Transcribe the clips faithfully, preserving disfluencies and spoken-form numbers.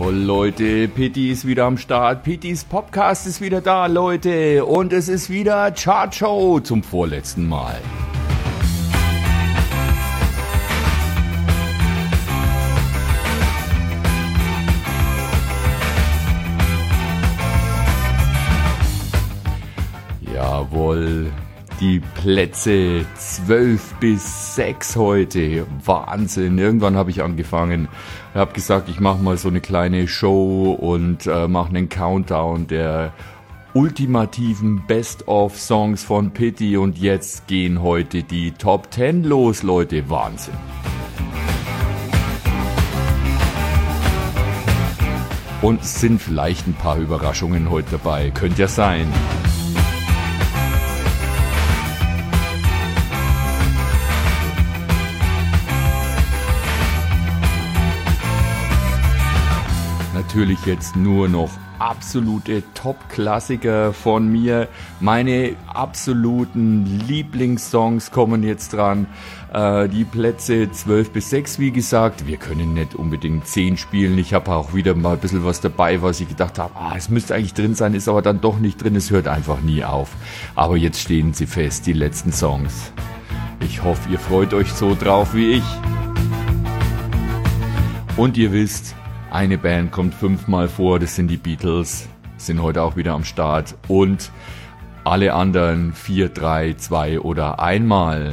Jawohl, Leute, Pitti ist wieder am Start. Pittis Podcast ist wieder da, Leute. Und es ist wieder Chartshow zum vorletzten Mal. Jawohl. Die Plätze zwölf bis sechs heute. Wahnsinn. Irgendwann habe ich angefangen. Ich habe gesagt, ich mache mal so eine kleine Show und äh, mache einen Countdown der ultimativen Best-of-Songs von Pitti. Und jetzt gehen heute die Top zehn los, Leute. Wahnsinn. Und es sind vielleicht ein paar Überraschungen heute dabei. Könnte ja sein. Natürlich jetzt nur noch absolute Top-Klassiker von mir. Meine absoluten Lieblingssongs kommen jetzt dran. Äh, die Plätze zwölf bis sechs, wie gesagt. Wir können nicht unbedingt zehn spielen. Ich habe auch wieder mal ein bisschen was dabei, was ich gedacht habe, ah, es müsste eigentlich drin sein, ist aber dann doch nicht drin. Es hört einfach nie auf. Aber jetzt stehen sie fest, die letzten Songs. Ich hoffe, ihr freut euch so drauf wie ich. Und ihr wisst, eine Band kommt fünfmal vor, das sind die Beatles, sind heute auch wieder am Start. Und alle anderen vier, drei, zwei oder einmal.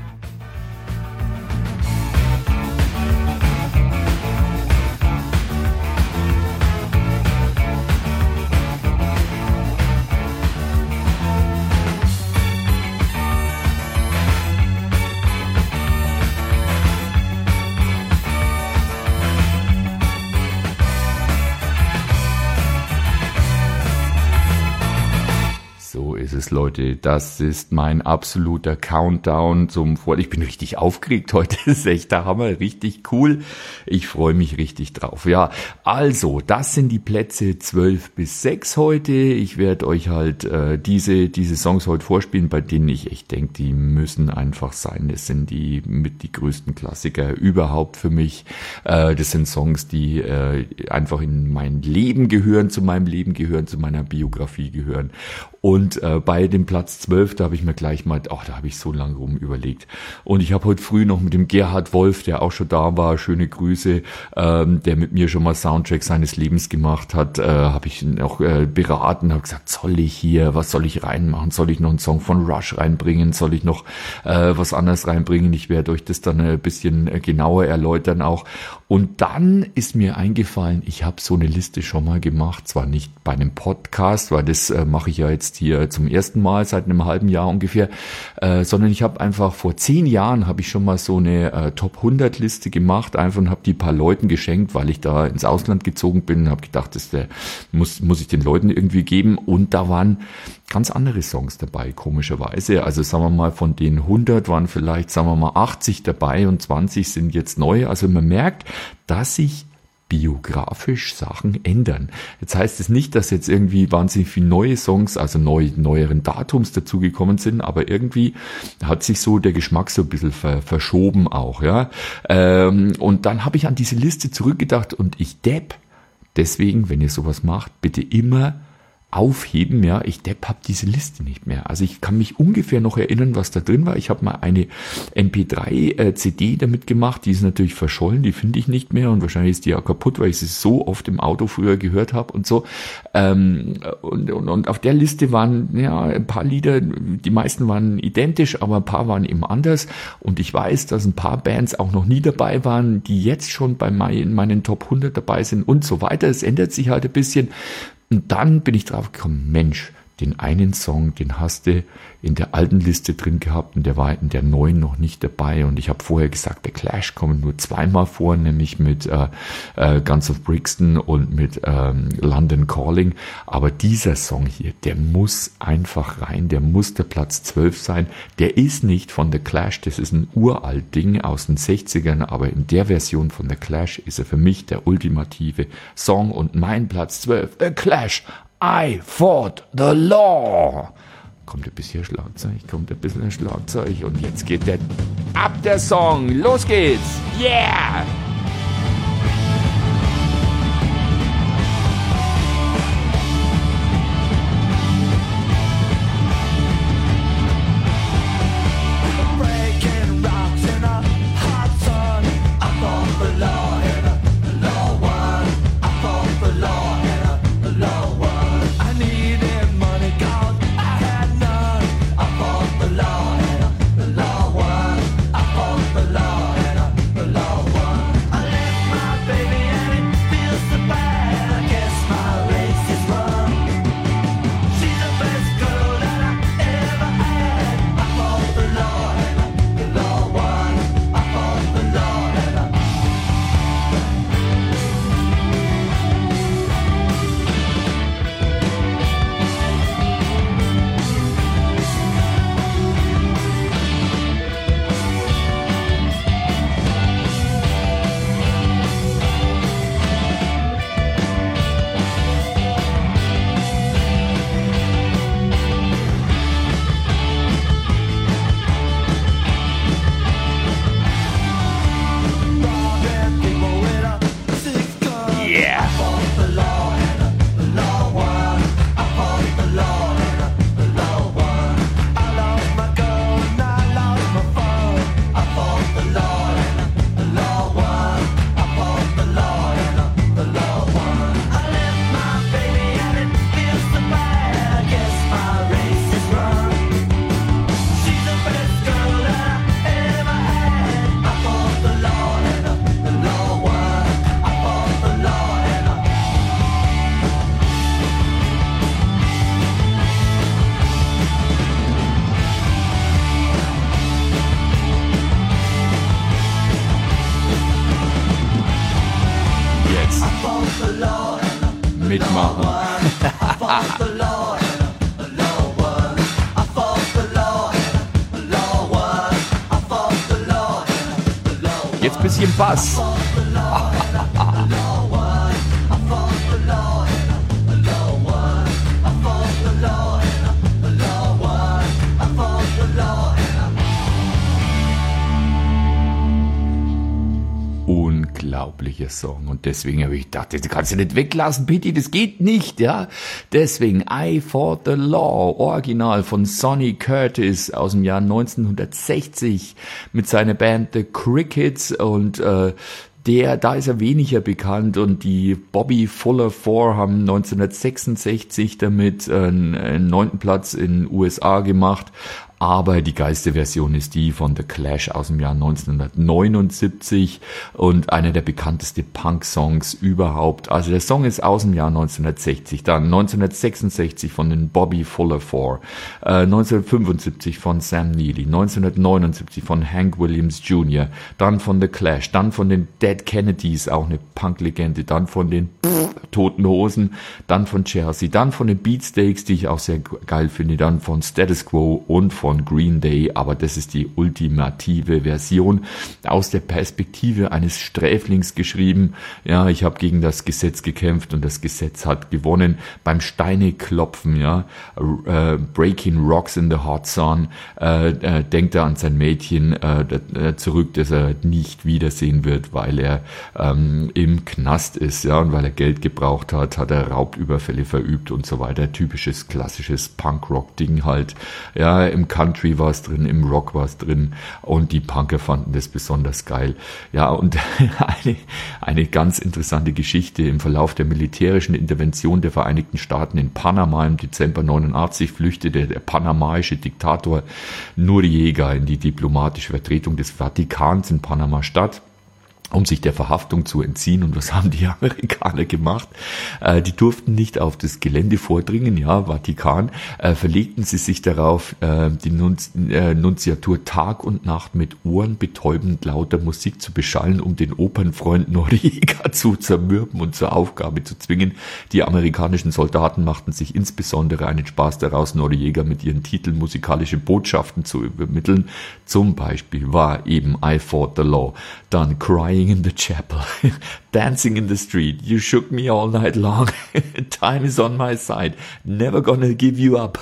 Leute, das ist mein absoluter Countdown zum Vor. Ich bin richtig aufgeregt heute, das ist echt der Hammer, richtig cool. Ich freue mich richtig drauf. Ja, also, das sind die Plätze zwölf bis sechs heute. Ich werde euch halt äh, diese diese Songs heute vorspielen, bei denen ich echt denke, die müssen einfach sein. Das sind die mit die größten Klassiker überhaupt für mich. Äh, das sind Songs, die äh, einfach in mein Leben gehören, zu meinem Leben gehören, zu meiner Biografie gehören. Und äh, bei dem Platz zwölf, da habe ich mir gleich mal, ach, da habe ich so lange rum überlegt. Und ich habe heute früh noch mit dem Gerhard Wolf, der auch schon da war, schöne Grüße, ähm, der mit mir schon mal Soundtrack seines Lebens gemacht hat, äh, habe ich noch äh, beraten, habe gesagt, soll ich hier, was soll ich reinmachen? Soll ich noch einen Song von Rush reinbringen? Soll ich noch äh, was anderes reinbringen? Ich werde euch das dann ein bisschen genauer erläutern auch. Und dann ist mir eingefallen, ich habe so eine Liste schon mal gemacht, zwar nicht bei einem Podcast, weil das äh, mache ich ja jetzt hier zum ersten Mal seit einem halben Jahr ungefähr, äh, sondern ich habe einfach vor zehn Jahren habe ich schon mal so eine äh, Top hundert Liste gemacht, einfach und habe die paar Leuten geschenkt, weil ich da ins Ausland gezogen bin, habe gedacht, das der, muss muss ich den Leuten irgendwie geben, und da waren ganz andere Songs dabei, komischerweise. Also sagen wir mal, von den hundert waren vielleicht, sagen wir mal, achtzig dabei und zwanzig sind jetzt neu. Also man merkt, dass sich biografisch Sachen ändern. Jetzt heißt es nicht, dass jetzt irgendwie wahnsinnig viele neue Songs, also neu, neueren Datums dazugekommen sind, aber irgendwie hat sich so der Geschmack so ein bisschen ver, verschoben auch, ja. Ähm, und dann habe ich an diese Liste zurückgedacht und ich depp. Deswegen, wenn ihr sowas macht, bitte immer aufheben, ja, ich depp hab diese Liste nicht mehr. Also ich kann mich ungefähr noch erinnern, was da drin war. Ich habe mal eine M P drei C D damit gemacht, die ist natürlich verschollen, die finde ich nicht mehr und wahrscheinlich ist die ja kaputt, weil ich sie so oft im Auto früher gehört habe und so. Ähm, und, und, und auf der Liste waren ja ein paar Lieder, die meisten waren identisch, aber ein paar waren eben anders, und ich weiß, dass ein paar Bands auch noch nie dabei waren, die jetzt schon bei meinen, meinen Top hundert dabei sind und so weiter. Es ändert sich halt ein bisschen. Und dann bin ich drauf gekommen, Mensch, den einen Song, den hast du in der alten Liste drin gehabt und der war in der neuen noch nicht dabei. Und ich habe vorher gesagt, der Clash kommt nur zweimal vor, nämlich mit äh, äh, Guns of Brixton und mit ähm, London Calling. Aber dieser Song hier, der muss einfach rein, der muss der Platz zwölf sein. Der ist nicht von The Clash, das ist ein uralt Ding aus den sechzigern, aber in der Version von The Clash ist er für mich der ultimative Song und mein Platz zwölf, The Clash. I fought the law. Kommt ein bisschen Schlagzeug, kommt ein bisschen Schlagzeug und jetzt geht der ab der Song. Los geht's. Yeah! Mitmachen. Jetzt bisschen Bass. Unglaublicher Song und deswegen habe ich gedacht, das kannst du nicht weglassen, Pitti, das geht nicht, ja. Deswegen I Fought the Law, Original von Sonny Curtis aus dem Jahr neunzehnhundertsechzig mit seiner Band The Crickets und äh, Der, da ist er weniger bekannt und die Bobby Fuller Four haben neunzehnhundertsechsundsechzig damit einen, einen neunten Platz in den U S A gemacht. Aber die geilste Version ist die von The Clash aus dem Jahr neunzehnhundertneunundsiebzig und einer der bekanntesten Punk-Songs überhaupt. Also der Song ist aus dem Jahr neunzehnhundertsechzig, dann neunzehnhundertsechsundsechzig von den Bobby Fuller Four, äh, neunzehnhundertfünfundsiebzig von Sam Neely, neunzehnhundertneunundsiebzig von Hank Williams Junior, dann von The Clash, dann von den Dead Kennedys, auch eine Punk-Legende, dann von den Pff, Toten Hosen, dann von Chelsea, dann von den Beatsteaks, die ich auch sehr geil finde, dann von Status Quo und von von Green Day, aber das ist die ultimative Version aus der Perspektive eines Sträflings geschrieben. Ja, ich habe gegen das Gesetz gekämpft und das Gesetz hat gewonnen. Beim Steineklopfen, ja, äh, Breaking Rocks in the Hot Sun, äh, äh, denkt er an sein Mädchen äh, zurück, das er nicht wiedersehen wird, weil er ähm, im Knast ist, ja, und weil er Geld gebraucht hat, hat er Raubüberfälle verübt und so weiter. Typisches, klassisches Punk-Rock-Ding halt. Ja, im Country war es drin, im Rock war es drin und die Punker fanden das besonders geil. Ja, und eine, eine ganz interessante Geschichte im Verlauf der militärischen Intervention der Vereinigten Staaten in Panama im Dezember neunundachtzig flüchtete der panamaische Diktator Noriega in die diplomatische Vertretung des Vatikans in Panama-Stadt, um sich der Verhaftung zu entziehen. Und was haben die Amerikaner gemacht? Äh, die durften nicht auf das Gelände vordringen, ja, Vatikan, äh, verlegten sie sich darauf, äh, die Nunz, äh, Nunziatur Tag und Nacht mit ohrenbetäubend lauter Musik zu beschallen, um den Opernfreund Noriega zu zermürben und zur Aufgabe zu zwingen. Die amerikanischen Soldaten machten sich insbesondere einen Spaß daraus, Noriega mit ihren Titeln musikalische Botschaften zu übermitteln. Zum Beispiel war eben I Fought the Law, dann Crying in the Chapel, Dancing in the Street, You Shook Me All Night Long, Time is on my side, Never Gonna Give You Up,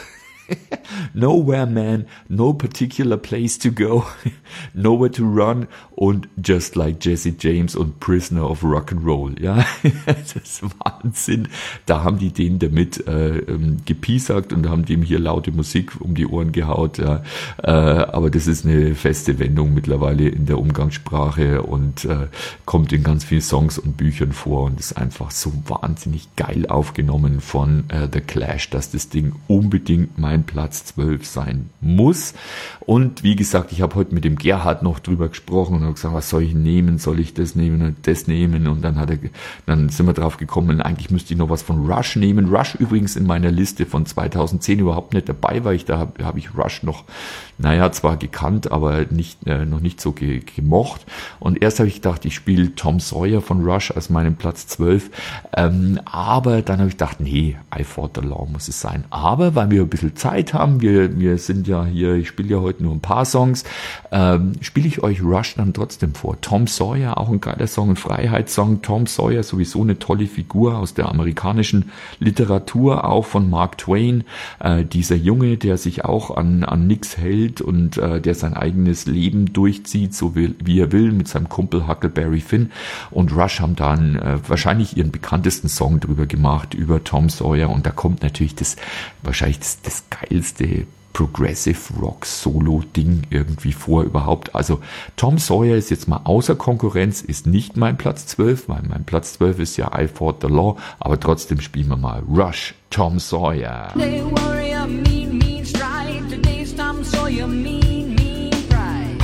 Nowhere Man, No Particular Place to Go, Nowhere to Run und Just Like Jesse James und Prisoner of Rock'n'Roll. Ja, das ist Wahnsinn. Da haben die den damit äh, gepiesackt und haben dem hier laute Musik um die Ohren gehaut. Ja. Äh, aber das ist eine feste Wendung mittlerweile in der Umgangssprache und äh, kommt in ganz vielen Songs und Büchern vor und ist einfach so wahnsinnig geil aufgenommen von äh, The Clash, dass das Ding unbedingt mein Platz zwölf sein muss. Und wie gesagt, ich habe heute mit dem Gerhard noch drüber gesprochen und habe gesagt, was soll ich nehmen? Soll ich das nehmen und das nehmen? Und dann hat er, dann sind wir drauf gekommen, eigentlich müsste ich noch was von Rush nehmen. Rush übrigens in meiner Liste von zweitausendzehn überhaupt nicht dabei, weil ich da habe hab ich Rush noch, naja, zwar gekannt, aber nicht äh, noch nicht so ge gemocht. Und erst habe ich gedacht, ich spiele Tom Sawyer von Rush als meinen Platz zwölf. Ähm, aber dann habe ich gedacht, nee, I Fought the Law muss es sein. Aber weil wir ein bisschen Zeit haben, wir, wir sind ja hier, ich spiele ja heute nur ein paar Songs, ähm, spiele ich euch Rush dann trotzdem vor. Tom Sawyer, auch ein geiler Song, ein Freiheitssong. Tom Sawyer, sowieso eine tolle Figur aus der amerikanischen Literatur, auch von Mark Twain. Äh, dieser Junge, der sich auch an, an nix hält und äh, der sein eigenes Leben durchzieht, so wie, wie er will, mit seinem Kumpel Huckleberry Finn. Und Rush haben dann äh, wahrscheinlich ihren bekanntesten Song drüber gemacht, über Tom Sawyer. Und da kommt natürlich das, wahrscheinlich das, das geilste Progressive Rock Solo Ding irgendwie vor überhaupt. Also Tom Sawyer ist jetzt mal außer Konkurrenz, ist nicht mein Platz zwölf, weil mein Platz zwölf ist ja I Fought the Law, aber trotzdem spielen wir mal Rush, Tom Sawyer. They warrior, mean, mean stride. Today's Tom Sawyer, mean, mean pride.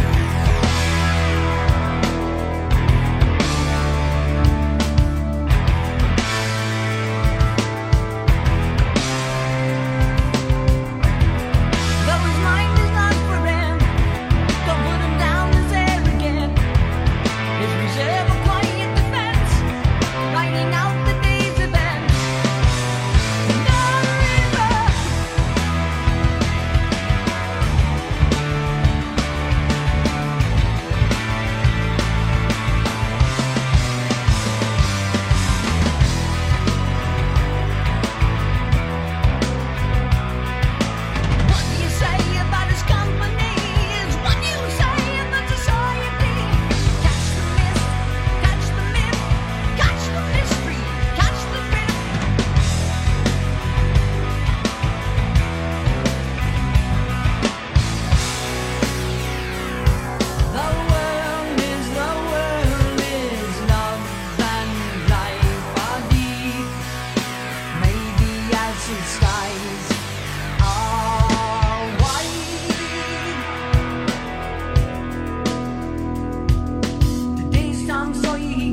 Though his mind is not for him, don't put him down as arrogant. His reserve of quiet defense, riding out the day.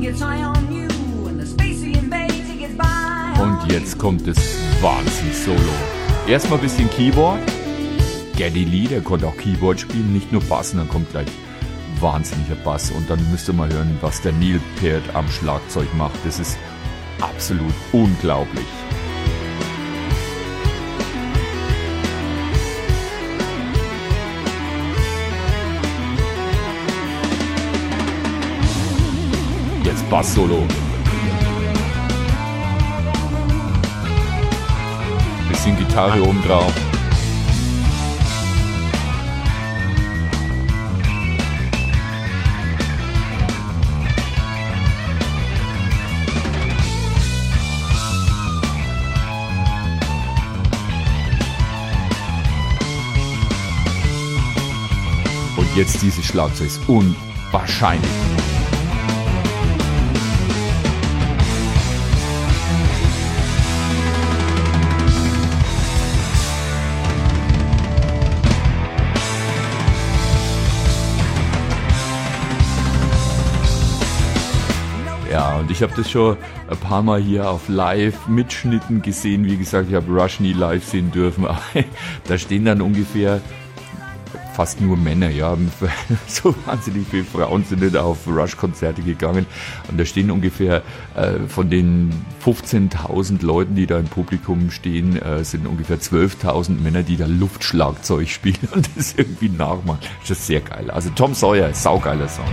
gets high on you, and the space he invades, he gets by. Und jetzt kommt das Wahnsinns-Solo. Erstmal ein bisschen Keyboard. Geddy Lee, der konnte auch Keyboard spielen, nicht nur Bass, und dann kommt gleich wahnsinniger Bass. Und dann müsst ihr mal hören, was der Neil Peart am Schlagzeug macht. Das ist absolut unglaublich. Jetzt Bass-Solo. Bisschen Gitarre oben drauf. Und jetzt dieses Schlagzeug ist unwahrscheinlich. Ja, und ich habe das schon ein paar Mal hier auf Live-Mitschnitten gesehen. Wie gesagt, ich habe Rush nie live sehen dürfen. Aber da stehen dann ungefähr fast nur Männer, ja. So wahnsinnig viele Frauen sind nicht auf Rush-Konzerte gegangen. Und da stehen ungefähr äh, von den fünfzehntausend Leuten, die da im Publikum stehen, äh, sind ungefähr zwölftausend Männer, die da Luftschlagzeug spielen und das irgendwie nachmachen. Das ist sehr geil. Also Tom Sawyer, saugeiler Song.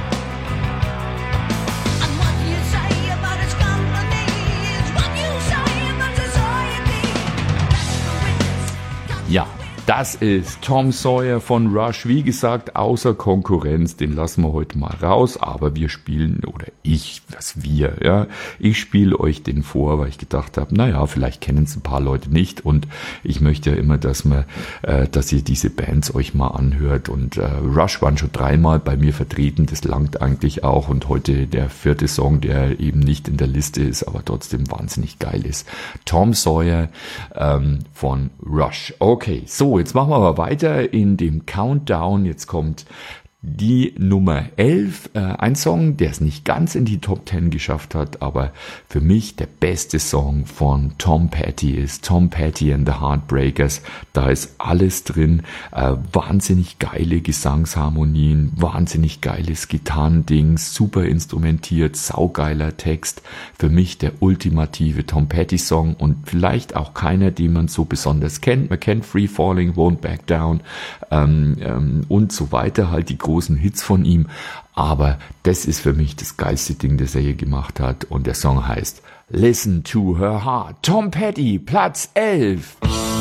Ja, das ist Tom Sawyer von Rush. Wie gesagt, außer Konkurrenz, den lassen wir heute mal raus, aber wir spielen, oder ich, was wir, ja, ich spiele euch den vor, weil ich gedacht habe, naja, vielleicht kennen es ein paar Leute nicht und ich möchte ja immer, dass man, äh, dass ihr diese Bands euch mal anhört und äh, Rush waren schon dreimal bei mir vertreten, das langt eigentlich auch und heute der vierte Song, der eben nicht in der Liste ist, aber trotzdem wahnsinnig geil ist. Tom Sawyer ähm, von Rush. Okay, so, jetzt machen wir aber weiter in dem Countdown. Jetzt kommt die Nummer elf, äh, ein Song, der es nicht ganz in die Top zehn geschafft hat, aber für mich der beste Song von Tom Petty ist Tom Petty and the Heartbreakers. Da ist alles drin, äh, wahnsinnig geile Gesangsharmonien, wahnsinnig geiles Gitarrending, super instrumentiert, saugeiler Text. Für mich der ultimative Tom Petty Song und vielleicht auch keiner, den man so besonders kennt. Man kennt Free Falling, Won't Back Down ähm, ähm, und so weiter, halt die großen Hits von ihm, aber das ist für mich das geilste Ding, das er hier gemacht hat und der Song heißt Listen to Her Heart. Tom Petty, Platz elf.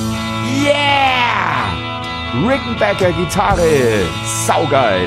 Yeah! Rickenbacker Gitarre, saugeil.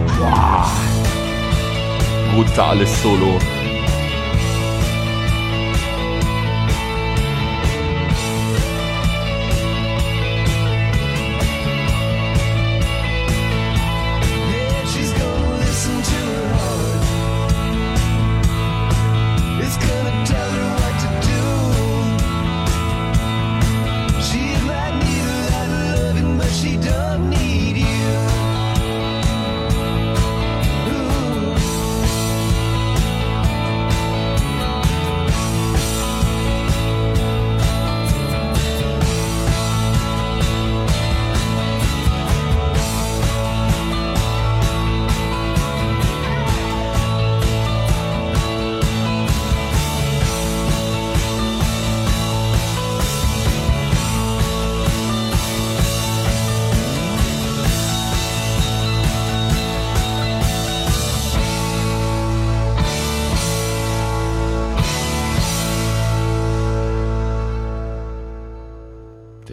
Brutales Solo.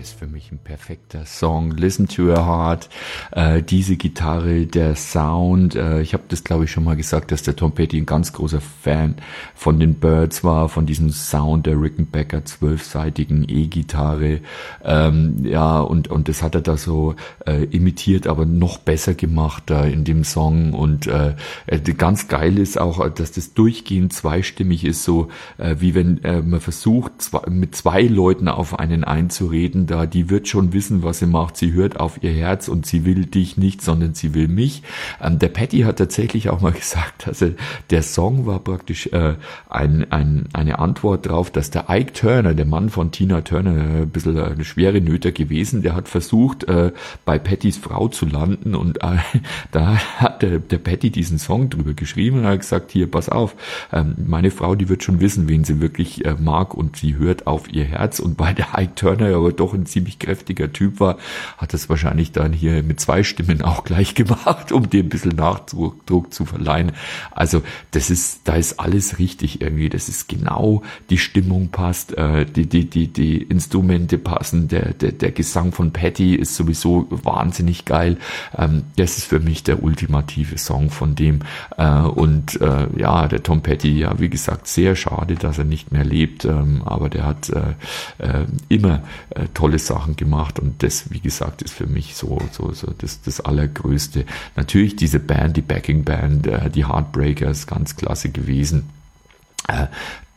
ist für mich ein perfekter Song. Listen to Her Heart, äh, diese Gitarre, der Sound. Äh, ich habe das, glaube ich, schon mal gesagt, dass der Tom Petty ein ganz großer Fan von den Byrds war, von diesem Sound der Rickenbacker zwölfseitigen E-Gitarre. Ähm, ja, und und das hat er da so äh, imitiert, aber noch besser gemacht da in dem Song. Und äh, ganz geil ist auch, dass das durchgehend zweistimmig ist, so äh, wie wenn äh, man versucht, zwei, mit zwei Leuten auf einen einzureden, da die wird schon wissen, was sie macht. Sie hört auf ihr Herz und sie will dich nicht, sondern sie will mich. Ähm, der Petty hat tatsächlich auch mal gesagt, dass er, der Song war praktisch äh, ein, ein, eine Antwort darauf, dass der Ike Turner, der Mann von Tina Turner, ein bisschen eine schwere Nöter gewesen, der hat versucht, äh, bei Pattys Frau zu landen und äh, da hat der, der Petty diesen Song drüber geschrieben und hat gesagt, hier, pass auf, ähm, meine Frau, die wird schon wissen, wen sie wirklich äh, mag und sie hört auf ihr Herz. Und weil der Ike Turner aber doch ein ziemlich kräftiger Typ war, hat es wahrscheinlich dann hier mit zwei Stimmen auch gleich gemacht, um dem ein bisschen Nachdruck zu verleihen. Also das ist, da ist alles richtig irgendwie. Das ist genau, die Stimmung passt, äh, die, die, die, die Instrumente passen, der, der, der Gesang von Petty ist sowieso wahnsinnig geil. Ähm, das ist für mich der ultimative Song von dem. Äh, und äh, ja, der Tom Petty, ja, wie gesagt, sehr schade, dass er nicht mehr lebt, ähm, aber der hat äh, äh, immer äh, tolle Sachen gemacht und das, wie gesagt, ist für mich so so so das das Allergrößte. Natürlich diese Band, die Backing Band, äh, die Heartbreakers, ganz klasse gewesen. Äh,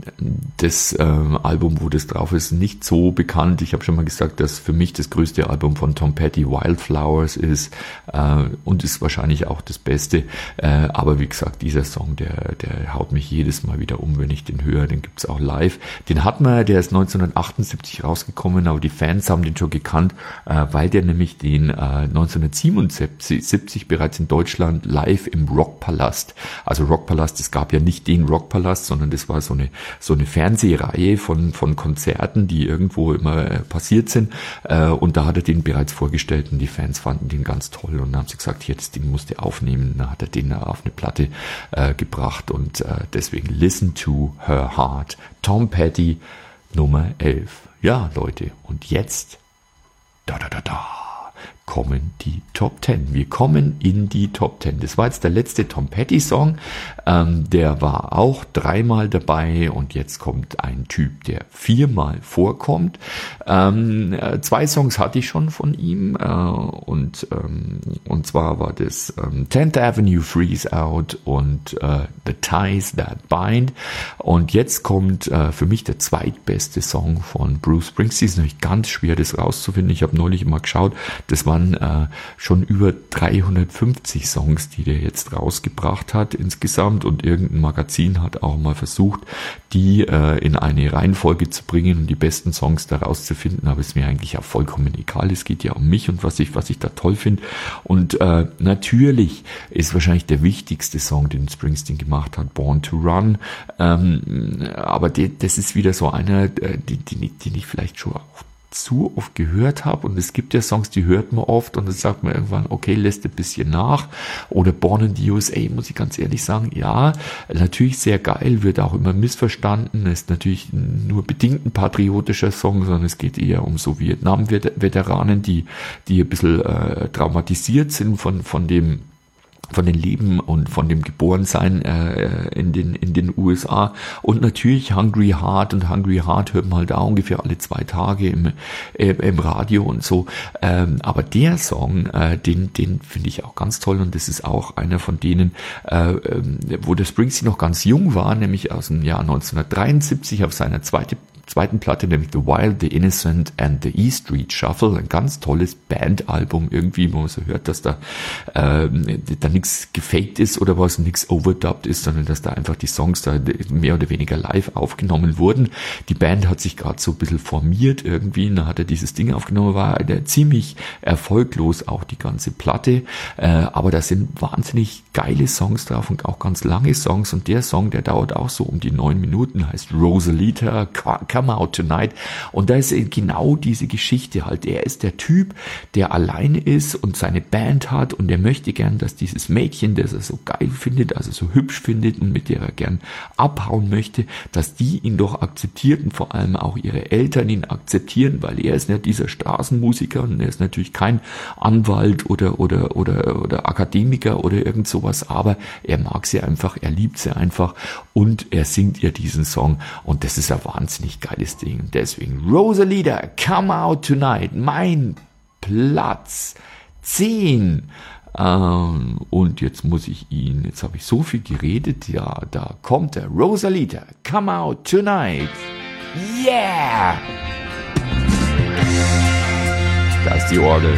Das äh, Album, wo das drauf ist, nicht so bekannt. Ich habe schon mal gesagt, dass für mich das größte Album von Tom Petty Wildflowers ist äh, und ist wahrscheinlich auch das Beste. Äh, aber wie gesagt, dieser Song, der der haut mich jedes Mal wieder um, wenn ich den höre. Den gibt's auch live. Den hat man, der ist neunzehnhundertachtundsiebzig rausgekommen, aber die Fans haben den schon gekannt, äh, weil der nämlich den äh, neunzehnhundertsiebenundsiebzig bereits in Deutschland live im Rockpalast, also Rockpalast, es gab ja nicht den Rockpalast, sondern das war so eine so eine Fernsehreihe von von Konzerten, die irgendwo immer äh, passiert sind, äh, und da hat er den bereits vorgestellt und die Fans fanden den ganz toll und dann haben sie gesagt, hier, das Ding musst du aufnehmen. Dann hat er den auf eine Platte äh, gebracht und äh, deswegen Listen to Her Heart, Tom Petty, Nummer elf. Ja, Leute, und jetzt da da da da kommen die Top Ten. Wir kommen in die Top Ten. Das war jetzt der letzte Tom Petty Song. Ähm, der war auch dreimal dabei und jetzt kommt ein Typ, der viermal vorkommt. Ähm, äh, zwei Songs hatte ich schon von ihm äh, und ähm, und zwar war das ähm, tenth Avenue Freeze Out und äh, The Ties That Bind. Und jetzt kommt äh, für mich der zweitbeste Song von Bruce Springsteen. Ist nämlich ganz schwer, das rauszufinden. Ich habe neulich mal geschaut, das waren äh, schon über dreihundertfünfzig Songs, die der jetzt rausgebracht hat insgesamt und irgendein Magazin hat auch mal versucht, die äh, in eine Reihenfolge zu bringen und die besten Songs da rauszufinden, aber ist mir eigentlich auch vollkommen egal. Es geht ja um mich und was ich, was ich da toll finde. Und äh, natürlich ist wahrscheinlich der wichtigste Song, den Springsteen gemacht hat, Born to Run. Ähm, aber die, das ist wieder so einer, den, den, den ich vielleicht schon auch zu oft gehört habe und es gibt ja Songs, die hört man oft und dann sagt man irgendwann, okay, lässt ein bisschen nach. Oder Born in the U S A, muss ich ganz ehrlich sagen, ja, natürlich sehr geil, wird auch immer missverstanden, ist natürlich nur bedingt ein patriotischer Song, sondern es geht eher um so Vietnam-Veteranen, die die ein bisschen äh, traumatisiert sind von von dem von den Leben und von dem Geborensein äh, in den in den U S A und natürlich Hungry Heart und Hungry Heart hört man halt auch ungefähr alle zwei Tage im äh, im Radio und so, ähm, aber der Song, äh, den den finde ich auch ganz toll und das ist auch einer von denen, äh, wo der Springsteen noch ganz jung war, nämlich aus dem Jahr neunzehnhundertdreiundsiebzig auf seiner zweite zweiten Platte, nämlich The Wild, The Innocent and The E Street Shuffle, ein ganz tolles Bandalbum irgendwie, wo man so hört, dass da äh, da nichts gefaked ist oder was, nichts overdubbed ist, sondern dass da einfach die Songs da mehr oder weniger live aufgenommen wurden. Die Band hat sich gerade so ein bisschen formiert irgendwie, und da hat er dieses Ding aufgenommen, war eine ziemlich erfolglos auch die ganze Platte, äh, aber da sind wahnsinnig geile Songs drauf und auch ganz lange Songs und der Song, der dauert auch so um die neun Minuten, heißt Rosalita, Come Out Tonight. Und da ist genau diese Geschichte halt. Er ist der Typ, der alleine ist und seine Band hat und er möchte gern, dass dieses Mädchen, das er so geil findet, also so hübsch findet und mit der er gern abhauen möchte, dass die ihn doch akzeptiert und vor allem auch ihre Eltern ihn akzeptieren, weil er ist nicht dieser Straßenmusiker und er ist natürlich kein Anwalt oder, oder, oder, oder Akademiker oder irgend sowas, aber er mag sie einfach, er liebt sie einfach und er singt ihr diesen Song und das ist ein wahnsinnig geiles Ding. Deswegen Rosalita, Come Out Tonight, mein Platz zehn. Ähm, und jetzt muss ich ihn, jetzt habe ich so viel geredet, ja, da kommt er. Rosalita, Come Out Tonight. Yeah! Da ist die Orgel.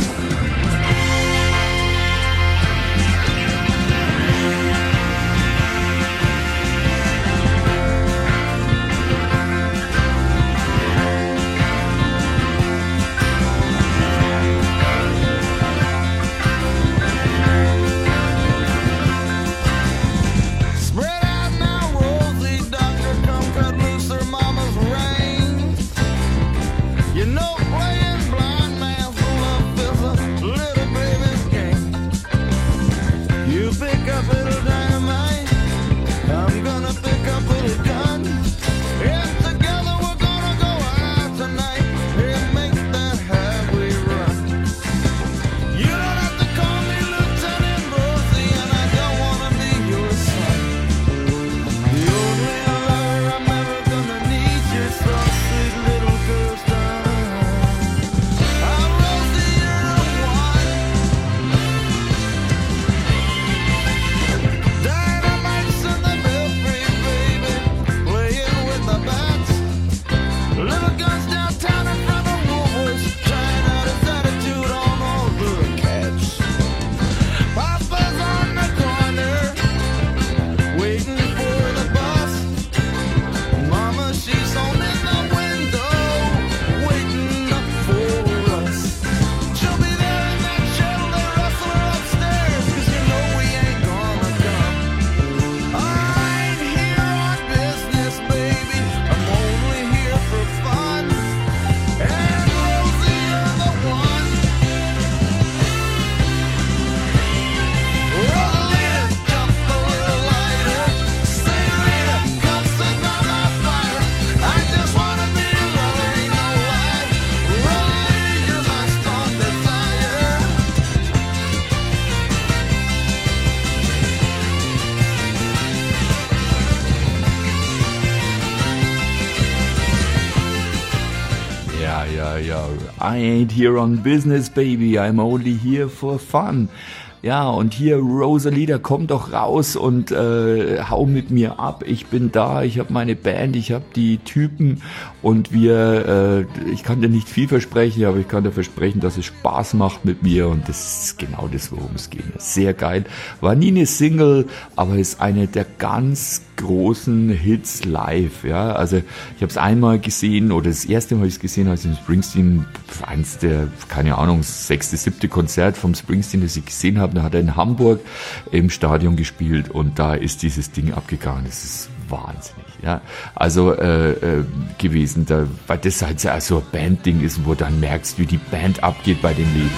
I ain't here on business, baby, I'm only here for fun. Ja, und hier Rosalita, komm doch raus und äh, hau mit mir ab. Ich bin da, ich habe meine Band, ich habe die Typen und wir, äh, ich kann dir nicht viel versprechen, aber ich kann dir versprechen, dass es Spaß macht mit mir und das ist genau das, worum es geht. Sehr geil. War nie eine Single, aber ist eine der ganz großen Hits live. Ja, also ich habe es einmal gesehen oder das erste Mal habe ich es gesehen, als ich in Springsteen, eins der, keine Ahnung, sechste, siebte Konzert vom Springsteen, das ich gesehen habe. Da hat er in Hamburg im Stadion gespielt und da ist dieses Ding abgegangen. Das ist wahnsinnig, ja. Also äh, äh, gewesen, da, weil das halt so ein Bandding ist, wo du dann merkst, wie die Band abgeht bei dem Lied.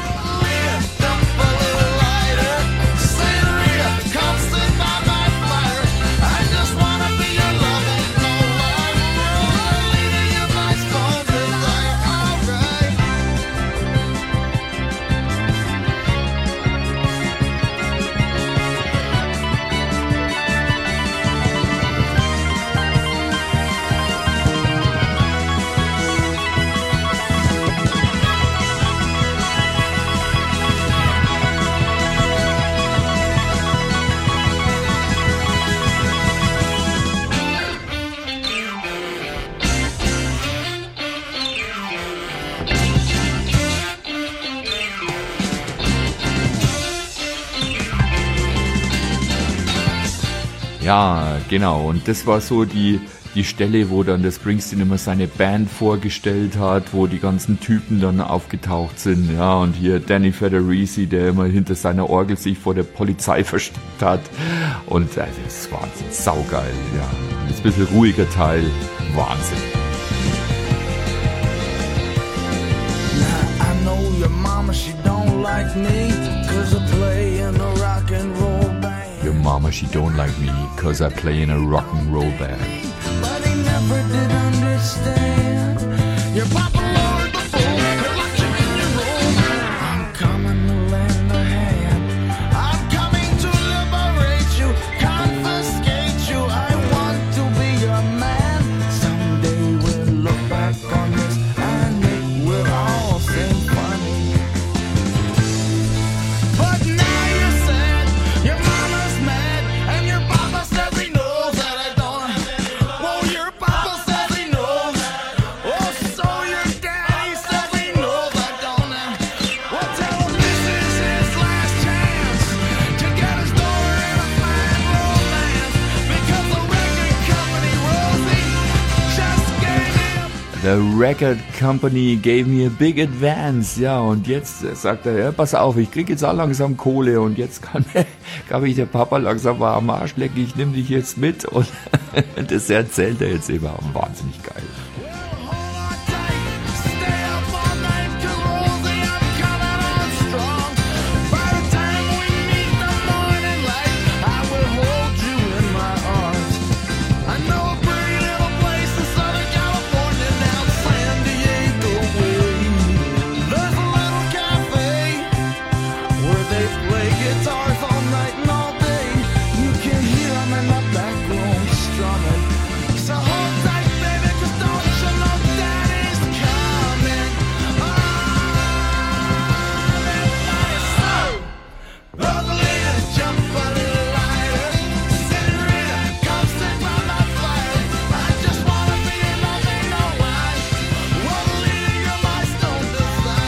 Ja, genau. Und das war so die, die Stelle, wo dann der Springsteen immer seine Band vorgestellt hat, wo die ganzen Typen dann aufgetaucht sind. Ja, und hier Danny Federici, der immer hinter seiner Orgel sich vor der Polizei versteckt hat. Und äh, das ist Wahnsinn, saugeil. Ja, jetzt ein bisschen ruhiger Teil. Wahnsinn. Now I know your mama, she don't like me, cause I play in a rock and roll band. Your mama, she don't like me, cause I play in a rock and roll band. But he never did understand. Your papa lowered the phone, he locked you in your room. I'm coming to lend a hand. I'm coming to liberate you, confiscate you. I want to be your man. Someday we'll look back on this and it will all seem funny. But now you're sad, your mama's mad, and your papa says he knows that I don't. Well, your papa says he knows. Oh, so your daddy says he knows I don't. Well, tell him this is his last chance to get his daughter in a fine romance, because the record company, Rosie, just gave him. The record company gave me a big advance. Ja, und jetzt äh, sagt er, ja, pass auf, ich krieg jetzt auch langsam Kohle und jetzt kann, kann ich der Papa langsam mal am Arsch lecken, ich nehme dich jetzt mit. Und das erzählt er jetzt eben auch wahnsinnig geil. Hold on tight, stay up all night, 'cause Rosie, I'm coming on strong. By the time we meet the morning light, I will hold you in my arms. I know a pretty little place in Southern California, down San Diego way. There's a little cafe where they play guitars all night and all day. You can hear 'em in the back room strumming. So hold tight, baby, 'cause don't you know daddy's coming? Oh, everybody say, Rosalina, jump a little lighter. Senorita, come sit by my fire. I just wanna be in love, ain't no lie. Rosalina, you're my stone desire.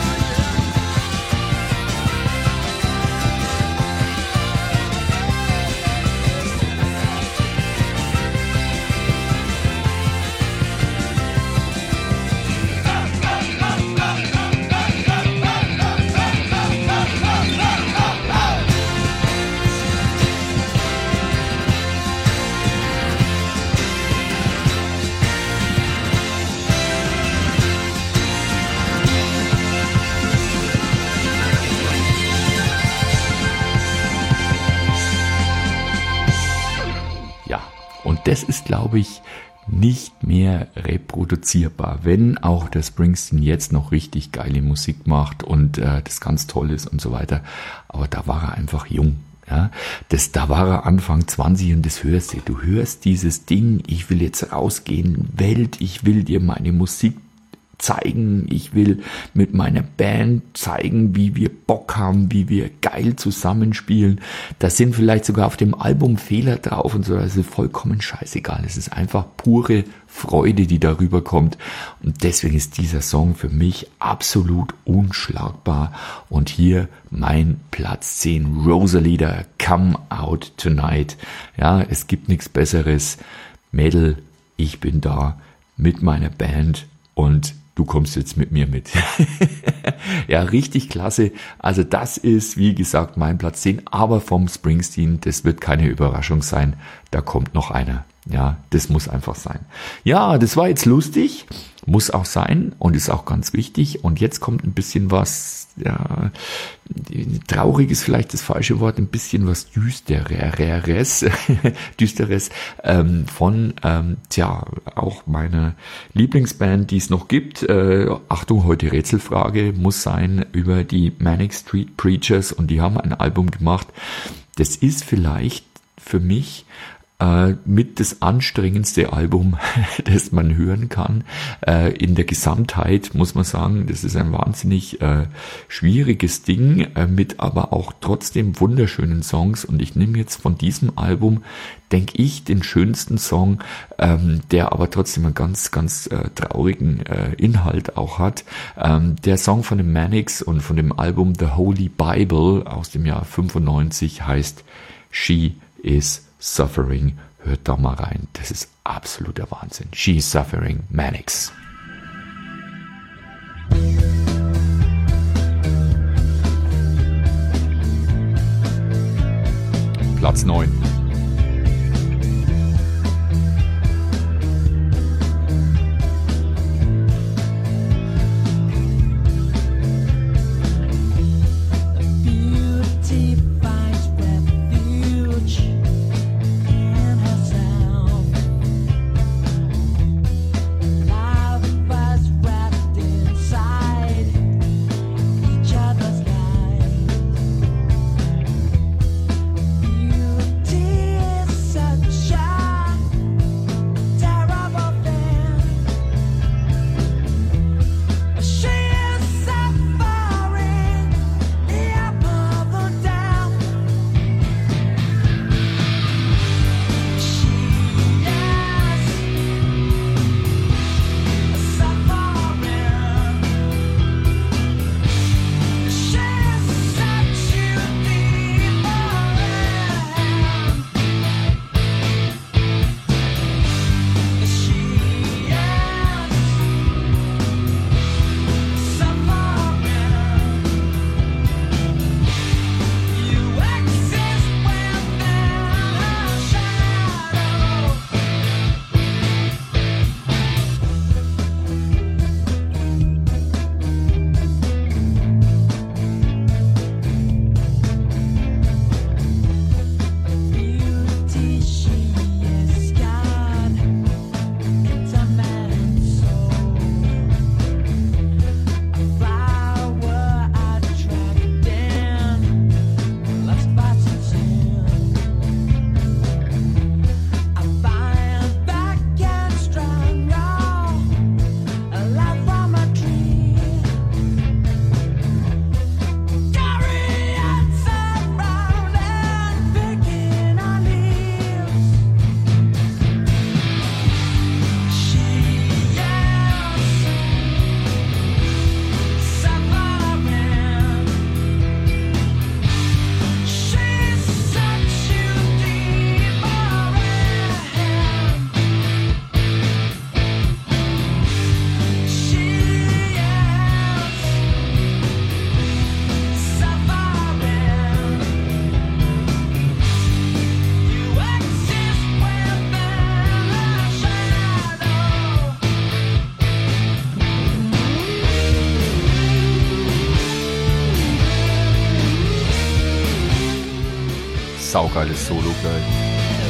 Ja, und das ist, glaube ich, nicht mehr reproduzierbar, wenn auch der Springsteen jetzt noch richtig geile Musik macht und äh, das ganz toll ist und so weiter. Aber da war er einfach jung. Ja, das, da war er Anfang zwanzig und das hörst du. Du hörst dieses Ding, ich will jetzt rausgehen, Welt, ich will dir meine Musik zeigen, ich will mit meiner Band zeigen, wie wir Bock haben, wie wir geil zusammenspielen. Da sind vielleicht sogar auf dem Album Fehler drauf und so, das ist vollkommen scheißegal. Es ist einfach pure Freude, die darüber kommt. Und deswegen ist dieser Song für mich absolut unschlagbar. Und hier mein Platz zehn, Rosalita, Come Out Tonight. Ja, es gibt nichts Besseres. Mädel, ich bin da mit meiner Band und du kommst jetzt mit mir mit. Ja, richtig klasse. Also das ist, wie gesagt, mein Platz zehn, aber vom Springsteen, das wird keine Überraschung sein. Da kommt noch einer. Ja, das muss einfach sein. Ja, das war jetzt lustig, muss auch sein und ist auch ganz wichtig. Und jetzt kommt ein bisschen was, ja, traurig ist vielleicht das falsche Wort, ein bisschen was Düstereres, Düsteres ähm, von, ähm, tja, auch meine Lieblingsband, die es noch gibt. Äh, Achtung, heute Rätselfrage muss sein über die Manic Street Preachers und die haben ein Album gemacht. Das ist vielleicht für mich äh, mit das anstrengendste Album, das man hören kann. Äh, in der Gesamtheit muss man sagen, das ist ein wahnsinnig äh, schwieriges Ding, äh, mit aber auch trotzdem wunderschönen Songs. Und ich nehme jetzt von diesem Album, denke ich, den schönsten Song, ähm, der aber trotzdem einen ganz, ganz äh, traurigen äh, Inhalt auch hat. Ähm, der Song von den Manics und von dem Album The Holy Bible aus dem Jahr fünfundneunzig heißt She is Suffering. Hört da mal rein. Das ist absoluter Wahnsinn. She is Suffering, Manics. Platz neun. saugeiles Solo gleich.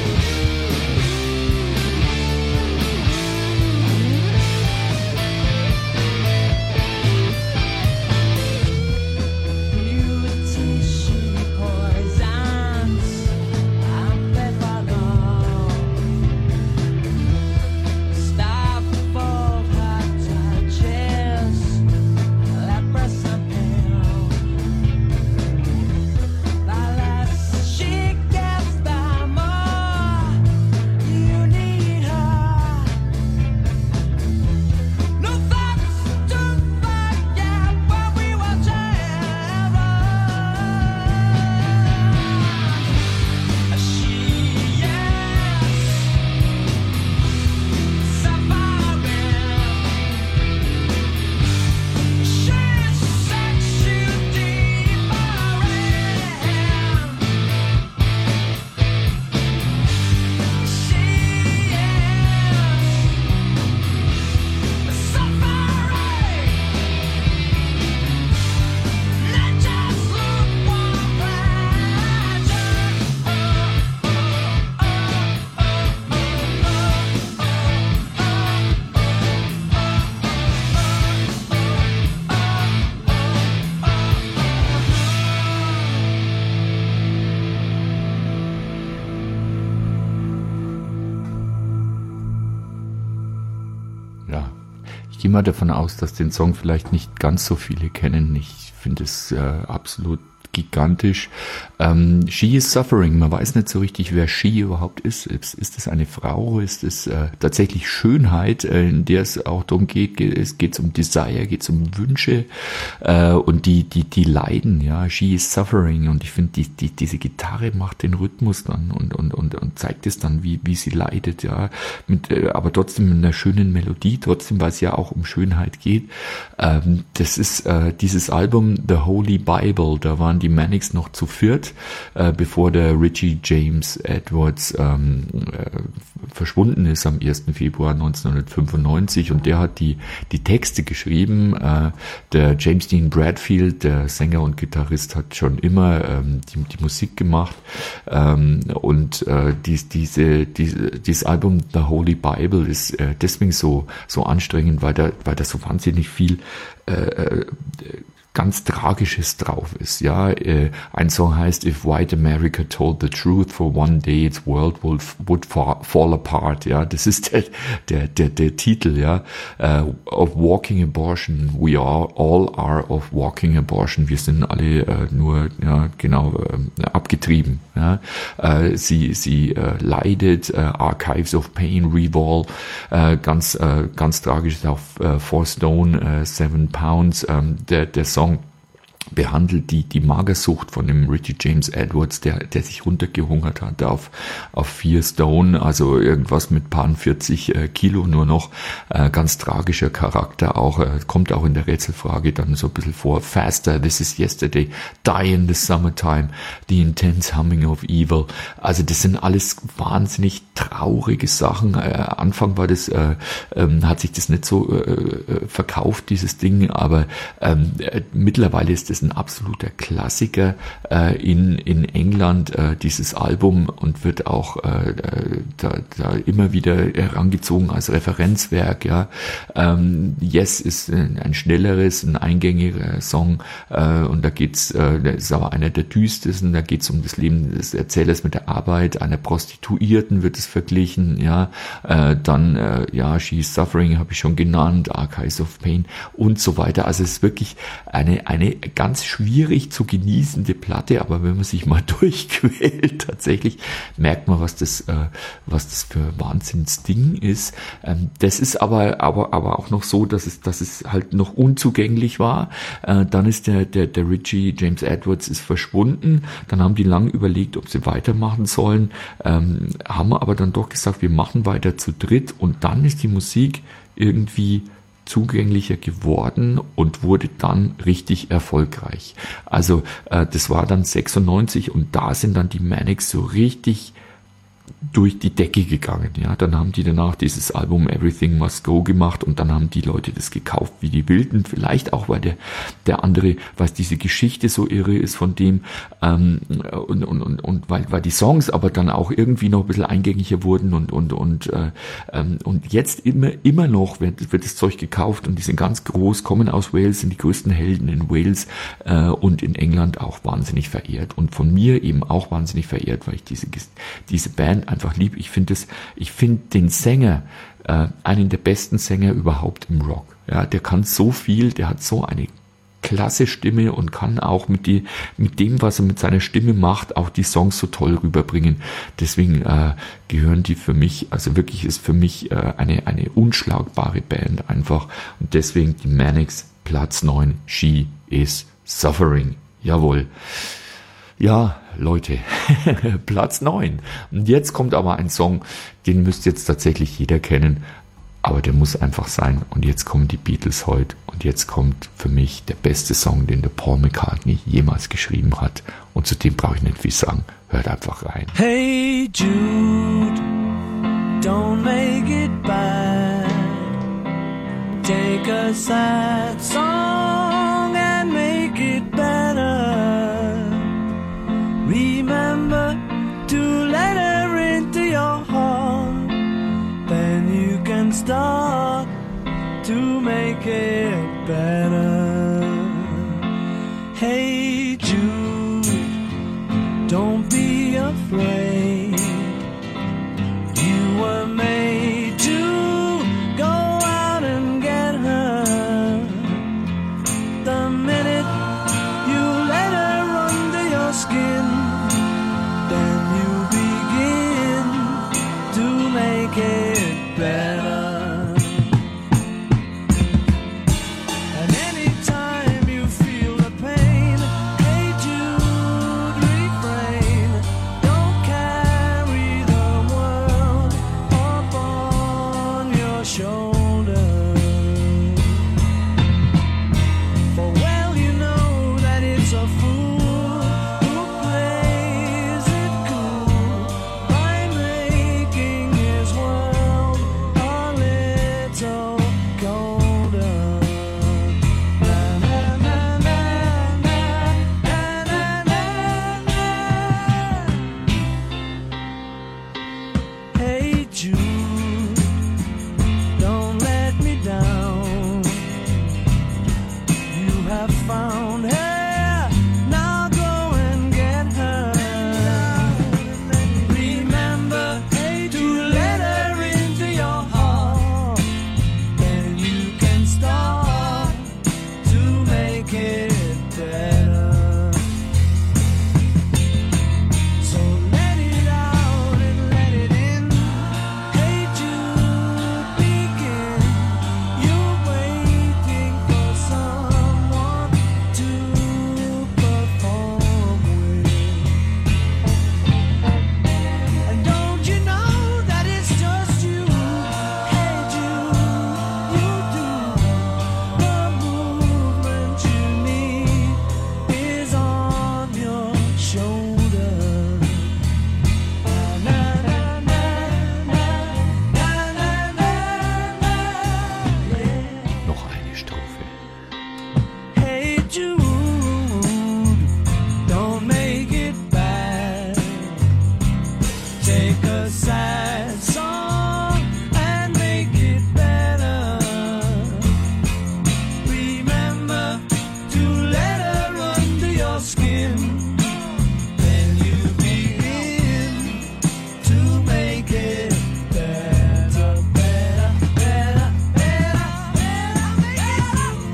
Ich gehe mal davon aus, dass den Song vielleicht nicht ganz so viele kennen. Ich finde es äh, absolut gigantisch. Ähm, She is Suffering, man weiß nicht so richtig, wer She überhaupt ist. Ist, ist es eine Frau? Ist es äh, tatsächlich Schönheit, äh, in der es auch darum geht? Geht es geht um Desire, geht es um Wünsche äh, und die die die leiden. Ja, She is Suffering, und ich finde, die, die diese Gitarre macht den Rhythmus dann und und und und zeigt es dann, wie wie sie leidet. Ja, mit äh, aber trotzdem mit einer schönen Melodie, trotzdem, weil es ja auch um Schönheit geht. Ähm, das ist äh, dieses Album The Holy Bible. Da waren die die Manics noch zu viert, äh, bevor der Richie James Edwards ähm, äh, verschwunden ist am ersten Februar neunzehnhundertfünfundneunzig, und der hat die die Texte geschrieben. Äh, der James Dean Bradfield, der Sänger und Gitarrist, hat schon immer ähm, die, die Musik gemacht, ähm, und äh, dies, diese, diese, dieses Album The Holy Bible ist äh, deswegen so so anstrengend, weil da weil da so wahnsinnig viel äh, ganz Tragisches drauf ist. Ja, äh, ein Song heißt If White America Told the Truth for One Day, its world would, would fall apart. Ja, das ist der der der, der Titel. Ja, uh, of Walking Abortion. We are all are of Walking Abortion. Wir sind alle äh, nur ja genau äh, abgetrieben. Ja, äh, sie sie äh, leidet. Äh, Archives of Pain, Revol. Äh, ganz äh, ganz tragisch ist auch äh, Four Stone, äh, Seven Pounds. Äh, der der Song behandelt die die Magersucht von dem Richie James Edwards, der der sich runtergehungert hat auf auf vier Stone, also irgendwas mit paar vierzig äh, Kilo nur noch. Äh, ganz tragischer Charakter auch, äh, kommt auch in der Rätselfrage dann so ein bisschen vor. Faster, This is Yesterday, Die in the Summertime, The Intense Humming of Evil. Also das sind alles wahnsinnig traurige Sachen. Äh, Anfang war das, äh, äh, hat sich das nicht so äh, verkauft, dieses Ding, aber ähm, äh, mittlerweile ist das ein absoluter Klassiker äh, in in England, äh, dieses Album, und wird auch äh, da, da immer wieder herangezogen als Referenzwerk. Ja, ähm, Yes ist ein, ein schnelleres, ein eingängiger Song, äh, und da geht's, äh, das ist aber einer der düstersten. Da geht's um das Leben des Erzählers mit der Arbeit einer Prostituierten, wird es verglichen. Ja, äh, dann äh, ja She is Suffering habe ich schon genannt, Archives of Pain und so weiter. Also es ist wirklich eine eine ganz schwierig zu genießende Platte, aber wenn man sich mal durchquält, tatsächlich merkt man, was das, äh, was das für ein Wahnsinnsding ist. Ähm, das ist aber, aber, aber auch noch so, dass es, dass es halt noch unzugänglich war. Äh, dann ist der, der, der Richie James Edwards ist verschwunden. Dann haben die lang überlegt, ob sie weitermachen sollen, ähm, haben aber dann doch gesagt, wir machen weiter zu dritt, und dann ist die Musik irgendwie zugänglicher geworden und wurde dann richtig erfolgreich. Also äh, das war dann sechsundneunzig, und da sind dann die Manics so richtig durch die Decke gegangen. Ja, dann haben die danach dieses Album Everything Must Go gemacht und dann haben die Leute das gekauft wie die Wilden. Vielleicht auch, weil der der andere, weil diese Geschichte so irre ist von dem ähm, und und und, und weil weil die Songs aber dann auch irgendwie noch ein bisschen eingängiger wurden und und und äh, ähm, und jetzt immer immer noch wird, wird das Zeug gekauft und die sind ganz groß, kommen aus Wales, sind die größten Helden in Wales äh, und in England auch wahnsinnig verehrt und von mir eben auch wahnsinnig verehrt, weil ich diese diese Band einfach lieb. Ich finde es, ich finde den Sänger, äh, einen der besten Sänger überhaupt im Rock. Ja, der kann so viel, der hat so eine klasse Stimme und kann auch mit die, mit dem, was er mit seiner Stimme macht, auch die Songs so toll rüberbringen. Deswegen äh, gehören die für mich, also wirklich ist für mich äh, eine, eine unschlagbare Band einfach. Und deswegen die Manics, Platz neun, She is Suffering. Jawohl. Ja, Leute, Platz neun. Und jetzt kommt aber ein Song, den müsste jetzt tatsächlich jeder kennen, aber der muss einfach sein. Und jetzt kommen die Beatles heute und jetzt kommt für mich der beste Song, den der Paul McCartney jemals geschrieben hat. Und zu dem brauche ich nicht viel sagen. Hört einfach rein. Hey Jude, don't make it bad. Take a sad song and make it better. Remember to let her into your heart, then you can start to make it better. Hey Jude, don't be afraid. You were made to go out and get her. The minute you let her under your skin, then you begin to make it better. And anytime you feel the pain, hey Jude, refrain. Don't carry the world upon your shoulder. For well you know that it's a fool who plays it cool by making his world a little colder. Na, na, na, na, na, na, na, na, na. Hey Jude, don't let me down. You have found her, now go and get her. Remember to let her into your heart, then you can start to make it better. So let it out and let it in. Hey Jude, begin. You're waiting for someone to perform with. And don't you know that it's just you? Hey Jude, you do. The movement you need is on your shoulder. Na na na na na na na na. Yeah. Noch eine Strophe. Hey Jude, don't make it bad. Take a sad song and make it better. Remember to let her under your skin, then you begin to make it better, better, better, better, better,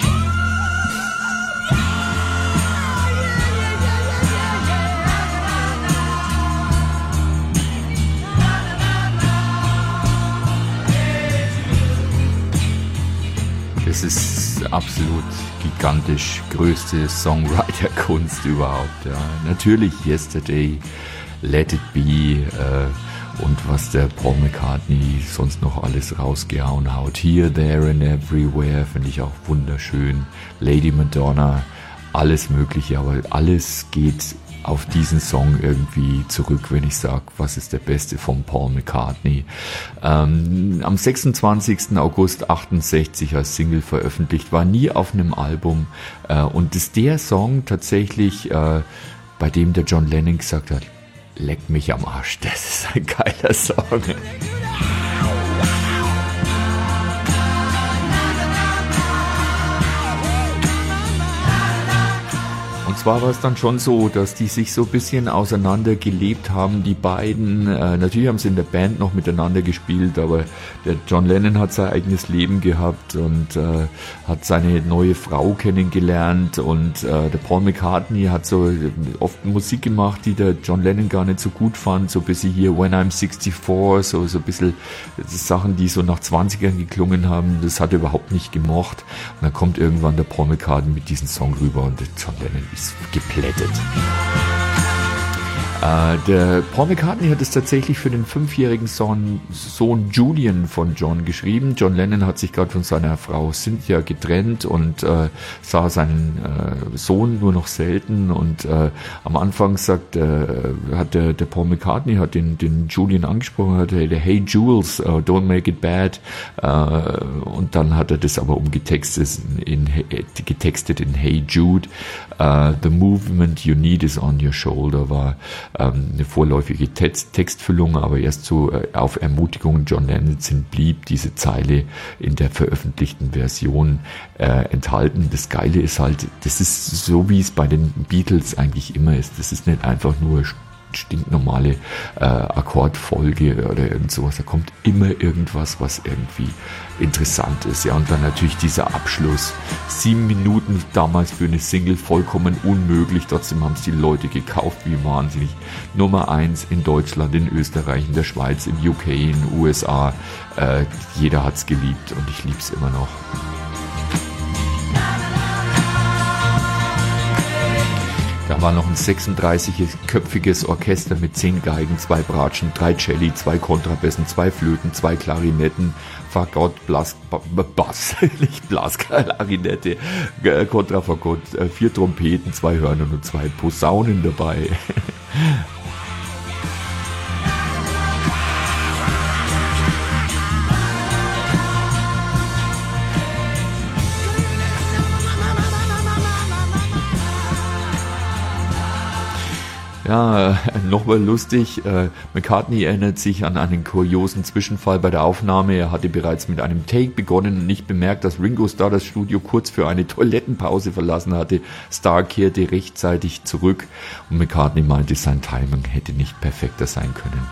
Das ist absolut gigantisch, größte Songwriter-Kunst überhaupt. Ja. Natürlich Yesterday, Let It Be äh, und was der Paul McCartney sonst noch alles rausgehauen haut. Here, There and Everywhere finde ich auch wunderschön. Lady Madonna, alles Mögliche, aber alles geht auf diesen Song irgendwie zurück, wenn ich sage, was ist der beste von Paul McCartney. Ähm, am sechsundzwanzigsten August achtundsechzig als Single veröffentlicht, war nie auf einem Album äh, und ist der Song tatsächlich, äh, bei dem der John Lennon gesagt hat, leck mich am Arsch, das ist ein geiler Song. Und zwar war es dann schon so, dass die sich so ein bisschen auseinander gelebt haben, die beiden. Äh, natürlich haben sie in der Band noch miteinander gespielt, aber der John Lennon hat sein eigenes Leben gehabt und äh, hat seine neue Frau kennengelernt und äh, der Paul McCartney hat so oft Musik gemacht, die der John Lennon gar nicht so gut fand, so ein bisschen hier When I'm sixty-four, so, so ein bisschen Sachen, die so nach zwanzigern geklungen haben, das hat er überhaupt nicht gemocht. Und dann kommt irgendwann der Paul McCartney mit diesem Song rüber und der John Lennon ist geplättet. Äh, der Paul McCartney hat es tatsächlich für den fünfjährigen Sohn, Sohn Julian von John geschrieben. John Lennon hat sich gerade von seiner Frau Cynthia getrennt und äh, sah seinen äh, Sohn nur noch selten und äh, am Anfang sagt, äh, hat der, der Paul McCartney hat den, den Julian angesprochen, hat er, hey Jules, uh, don't make it bad, äh, und dann hat er das aber umgetextet in, in, getextet in Hey Jude, uh, the movement you need is on your shoulder, war eine vorläufige Text, Textfüllung, aber erst so äh, auf Ermutigung John Lennons hin blieb diese Zeile in der veröffentlichten Version äh, enthalten. Das Geile ist halt, das ist so, wie es bei den Beatles eigentlich immer ist. Das ist nicht einfach nur stinknormale äh, Akkordfolge oder irgend sowas. Da kommt immer irgendwas, was irgendwie interessant ist. Ja, und dann natürlich dieser Abschluss. Sieben Minuten damals für eine Single, vollkommen unmöglich. Trotzdem haben es die Leute gekauft, wie wahnsinnig. Nummer eins in Deutschland, in Österreich, in der Schweiz, in U K, in den U S A. Äh, jeder hat's geliebt und ich lieb's immer noch. Da war noch ein sechsunddreißig-köpfiges Orchester mit zehn Geigen, zwei Bratschen, drei Celli, zwei Kontrabässen, zwei Flöten, zwei Klarinetten, Fagott, Blas, Bass, nicht Blas, Klarinette, Kontrafagott, vier Trompeten, zwei Hörner und zwei Posaunen dabei. Ja, nochmal lustig, äh, McCartney erinnert sich an einen kuriosen Zwischenfall bei der Aufnahme. Er hatte bereits mit einem Take begonnen und nicht bemerkt, dass Ringo Starr das Studio kurz für eine Toilettenpause verlassen hatte. Starr kehrte rechtzeitig zurück und McCartney meinte, sein Timing hätte nicht perfekter sein können.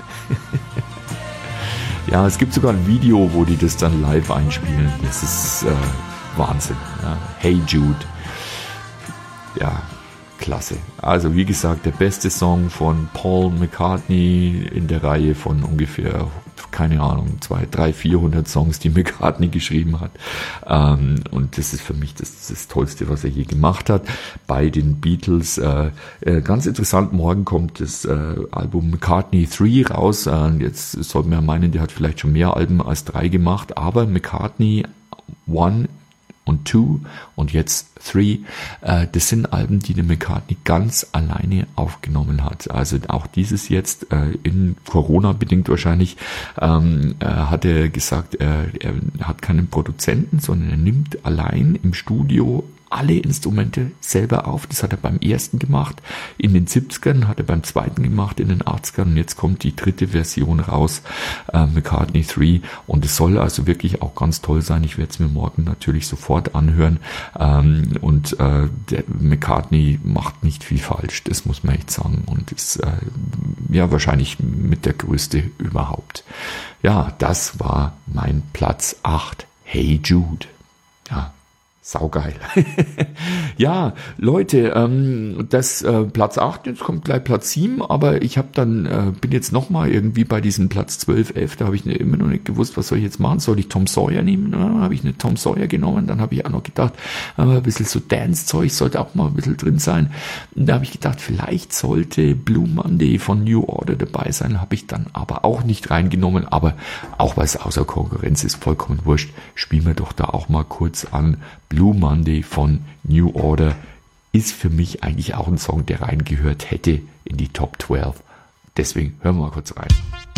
Ja, es gibt sogar ein Video, wo die das dann live einspielen. Das ist äh, Wahnsinn. Ja. Hey Jude. Ja, klasse. Also wie gesagt, der beste Song von Paul McCartney in der Reihe von ungefähr, keine Ahnung, zwei, drei, vierhundert Songs, die McCartney geschrieben hat. Ähm, und das ist für mich das, das Tollste, was er je gemacht hat. Bei den Beatles, äh, äh, ganz interessant, morgen kommt das äh, Album McCartney drei raus. Äh, jetzt sollte man ja meinen, der hat vielleicht schon mehr Alben als drei gemacht, aber McCartney eins und zwei und jetzt drei, äh, das sind Alben, die der McCartney ganz alleine aufgenommen hat. Also auch dieses jetzt, äh, in Corona bedingt wahrscheinlich, ähm, äh, hat er gesagt, er, er hat keinen Produzenten, sondern er nimmt allein im Studio alle Instrumente selber auf. Das hat er beim ersten gemacht, in den siebzigern, hat er beim zweiten gemacht, in den achtzigern und jetzt kommt die dritte Version raus, äh, McCartney drei, und es soll also wirklich auch ganz toll sein. Ich werde es mir morgen natürlich sofort anhören, ähm, und äh, der McCartney macht nicht viel falsch, das muss man echt sagen, und ist äh, ja wahrscheinlich mit der größte überhaupt. Ja, das war mein Platz acht, Hey Jude. Ja, saugeil. Ja, Leute, ähm, das äh, Platz acht, jetzt kommt gleich Platz sieben, aber ich habe dann, äh, bin jetzt nochmal irgendwie bei diesem Platz zwölf, elf, da habe ich immer noch nicht gewusst, was soll ich jetzt machen, soll ich Tom Sawyer nehmen? Dann habe ich eine Tom Sawyer genommen, dann habe ich auch noch gedacht, äh, ein bisschen so Dance-Zeug sollte auch mal ein bisschen drin sein. Und da habe ich gedacht, vielleicht sollte Blue Monday von New Order dabei sein, habe ich dann aber auch nicht reingenommen, aber auch weil es außer Konkurrenz ist, vollkommen wurscht, spielen wir doch da auch mal kurz an Blue Monday von New Order. ist für mich eigentlich auch ein Song, der reingehört hätte in die Top zwölf. Deswegen hören wir mal kurz rein.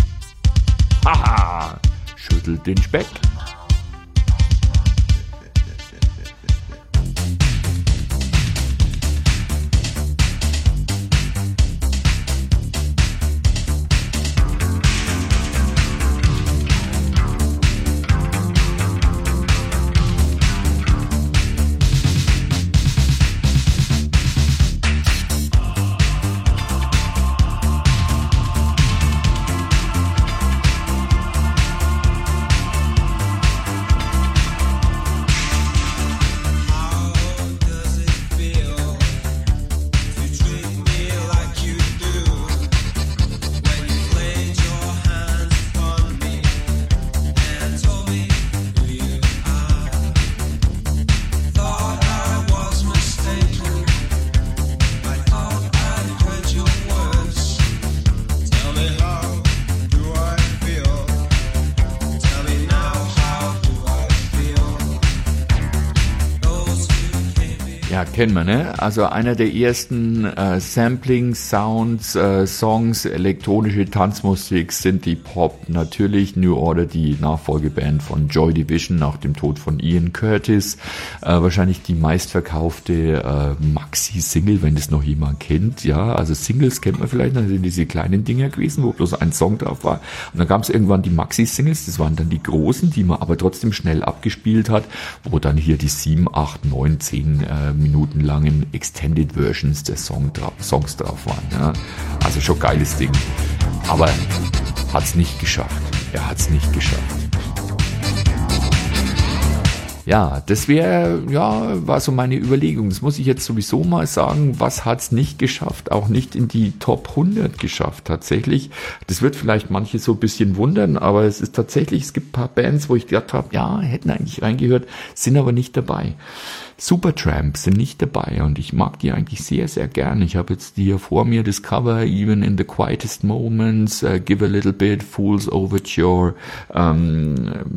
Haha, schüttelt den Speck. Ja, kennen wir, ne? Also einer der ersten äh, Sampling-Sounds, äh, Songs, elektronische Tanzmusik, Synthie-Pop, natürlich New Order, die Nachfolgeband von Joy Division nach dem Tod von Ian Curtis. Äh, wahrscheinlich die meistverkaufte äh, Maxi-Single, wenn das noch jemand kennt. Ja, also Singles kennt man vielleicht, das sind diese kleinen Dinger gewesen, wo bloß ein Song drauf war. Und dann gab es irgendwann die Maxi-Singles, das waren dann die großen, die man aber trotzdem schnell abgespielt hat, wo dann hier die sieben, acht, neun, zehn äh, Minuten langen Extended Versions der Song dra- Songs drauf waren. Ja. Also schon geiles Ding. Aber hat's nicht geschafft. Er hat's nicht geschafft. Ja, das wäre, ja, war so meine Überlegung. Das muss ich jetzt sowieso mal sagen. Was hat's nicht geschafft? Auch nicht in die Top hundert geschafft, tatsächlich. Das wird vielleicht manche so ein bisschen wundern, aber es ist tatsächlich, es gibt ein paar Bands, wo ich gedacht habe, ja, hätten eigentlich reingehört, sind aber nicht dabei. Supertramp sind nicht dabei und ich mag die eigentlich sehr, sehr gern. Ich habe jetzt hier vor mir das Cover, Even in the Quietest Moments, uh, Give a Little Bit, Fool's Overture, ähm,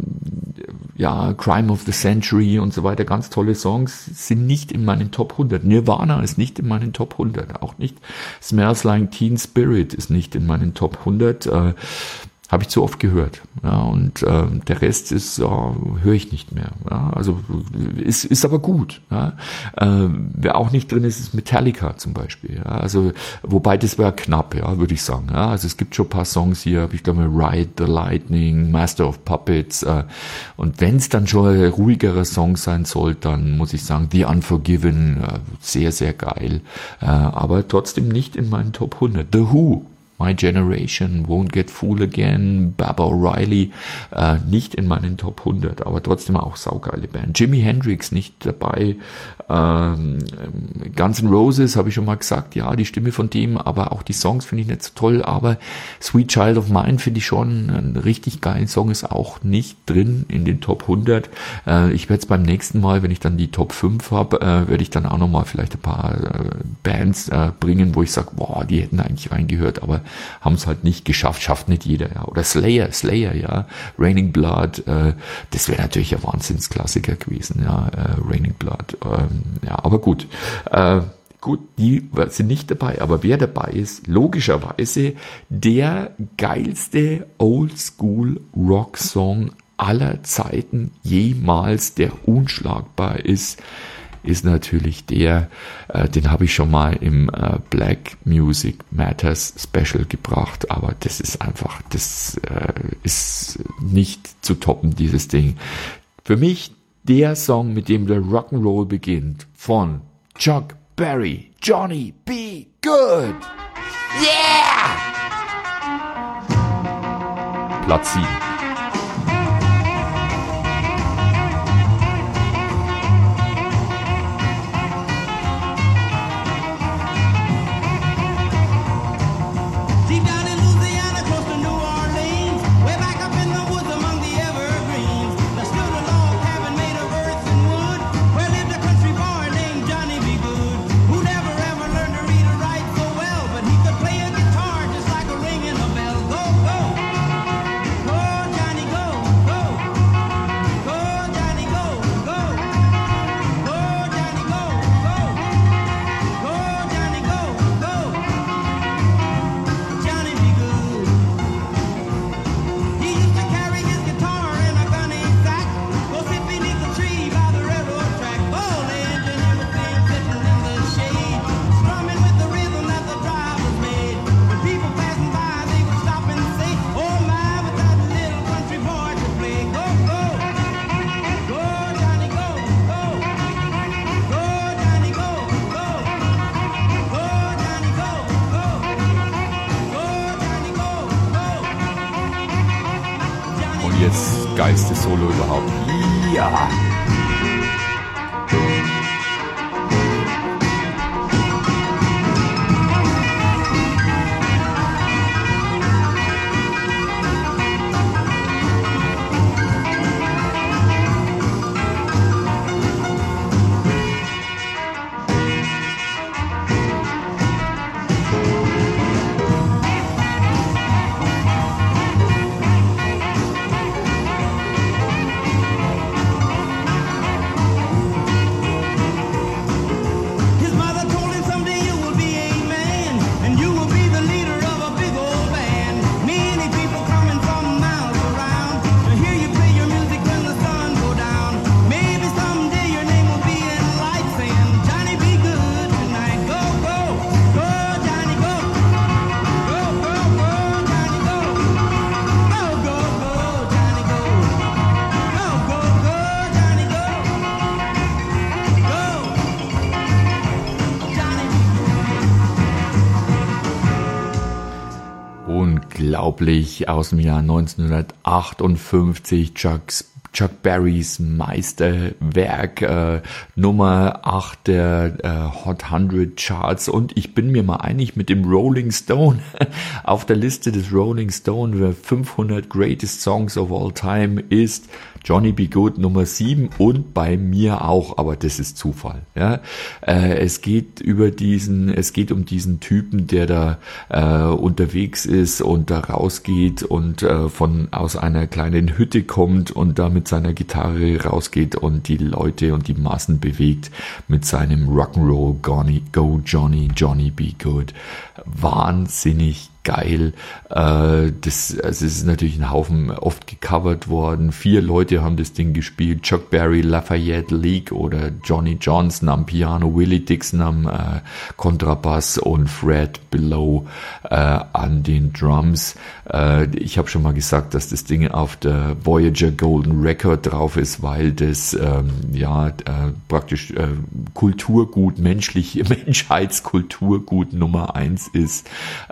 ja, Crime of the Century und so weiter. Ganz tolle Songs, sind nicht in meinen Top hundert. Nirvana ist nicht in meinen Top hundert. Auch nicht Smells Like Teen Spirit ist nicht in meinen Top hundert. Äh, Habe ich zu oft gehört. Ja, und äh, der Rest ist, äh, höre ich nicht mehr. Ja, also ist, ist aber gut. Ja. Äh, wer auch nicht drin ist, ist Metallica zum Beispiel. Ja. Also, wobei das war knapp, ja, würde ich sagen. Ja. Also es gibt schon ein paar Songs hier, ich glaube Ride the Lightning, Master of Puppets. Äh, und wenn es dann schon ein ruhigerer Song sein soll, dann muss ich sagen, The Unforgiven, äh, sehr, sehr geil. Äh, aber trotzdem nicht in meinen Top hundert. The Who. My Generation, Won't Get Fooled Again, Baba O'Reilly, äh, nicht in meinen Top hundert, aber trotzdem auch saugeile Band. Jimi Hendrix nicht dabei, ähm, Guns N' Roses habe ich schon mal gesagt, ja, die Stimme von dem, aber auch die Songs finde ich nicht so toll, aber Sweet Child of Mine finde ich schon ein richtig geilen Song, ist auch nicht drin in den Top hundert. Äh, ich werde es beim nächsten Mal, wenn ich dann die Top fünf habe, äh, werde ich dann auch nochmal vielleicht ein paar äh, Bands äh, bringen, wo ich sage, boah, die hätten eigentlich reingehört, aber haben es halt nicht geschafft, schafft nicht jeder, ja. Oder Slayer, Slayer, ja, Raining Blood, äh, das wäre natürlich ein Wahnsinnsklassiker gewesen, ja, äh, Raining Blood, ähm, ja, aber gut, äh, gut, die sind nicht dabei, aber wer dabei ist, logischerweise der geilste Oldschool-Rock-Song aller Zeiten jemals, der unschlagbar ist, ist natürlich der, äh, den habe ich schon mal im äh, Black Music Matters Special gebracht, aber das ist einfach, das äh, ist nicht zu toppen, dieses Ding. Für mich der Song, mit dem der Rock'n'Roll beginnt, von Chuck Berry, Johnny B. Good. Yeah! Platz sieben. Deep down in Louisiana, close to New Orleans, way back up in the woods among the evergreens, there stood a log cabin made of earth and wood, where lived a country boy named Johnny B. Good, who never ever learned to read or write so well, but he could play a guitar just like a ringing a bell. Go, go! Oh, jetzt geilste Solo überhaupt. Ja! His mother told him someday you will be a man, and you will be the leader of a big old band. Many people coming from miles around to hear you play your music when the sun go down. Maybe someday your name will be in lights saying, Johnny, be good tonight. Go, go, go, Johnny, go. Go, go, go, Johnny, go. Go, go, go, Johnny, go. Go, go, go, Johnny, go. Go, Johnny. Unglaublich, aus dem Jahr neunzehnhundertachtundfünfzig, Chuck's, Chuck Berrys Meisterwerk, äh, Nummer acht der äh, Hot hundert Charts, und ich bin mir mal einig mit dem Rolling Stone. Auf der Liste des Rolling Stone für fünfhundert Greatest Songs of All Time ist Johnny B. Good Nummer sieben und bei mir auch, aber das ist Zufall. Ja, äh, es geht über diesen, es geht um diesen Typen, der da äh, unterwegs ist und da rausgeht und äh, von aus einer kleinen Hütte kommt und da mit seiner Gitarre rausgeht und die Leute und die Massen bewegt mit seinem Rock'n'Roll Go Johnny, Johnny B. Good. Wahnsinnig geil. Äh, das, also es ist natürlich ein Haufen oft gecovert worden. Vier Leute haben das Ding gespielt. Chuck Berry, Lafayette Leak oder Johnny Johnson am Piano, Willie Dixon am äh, Kontrabass und Fred Below äh, an den Drums. Äh, ich habe schon mal gesagt, dass das Ding auf der Voyager Golden Record drauf ist, weil das ähm, ja äh, praktisch äh, Kulturgut, menschlich, Menschheitskulturgut Nummer eins ist.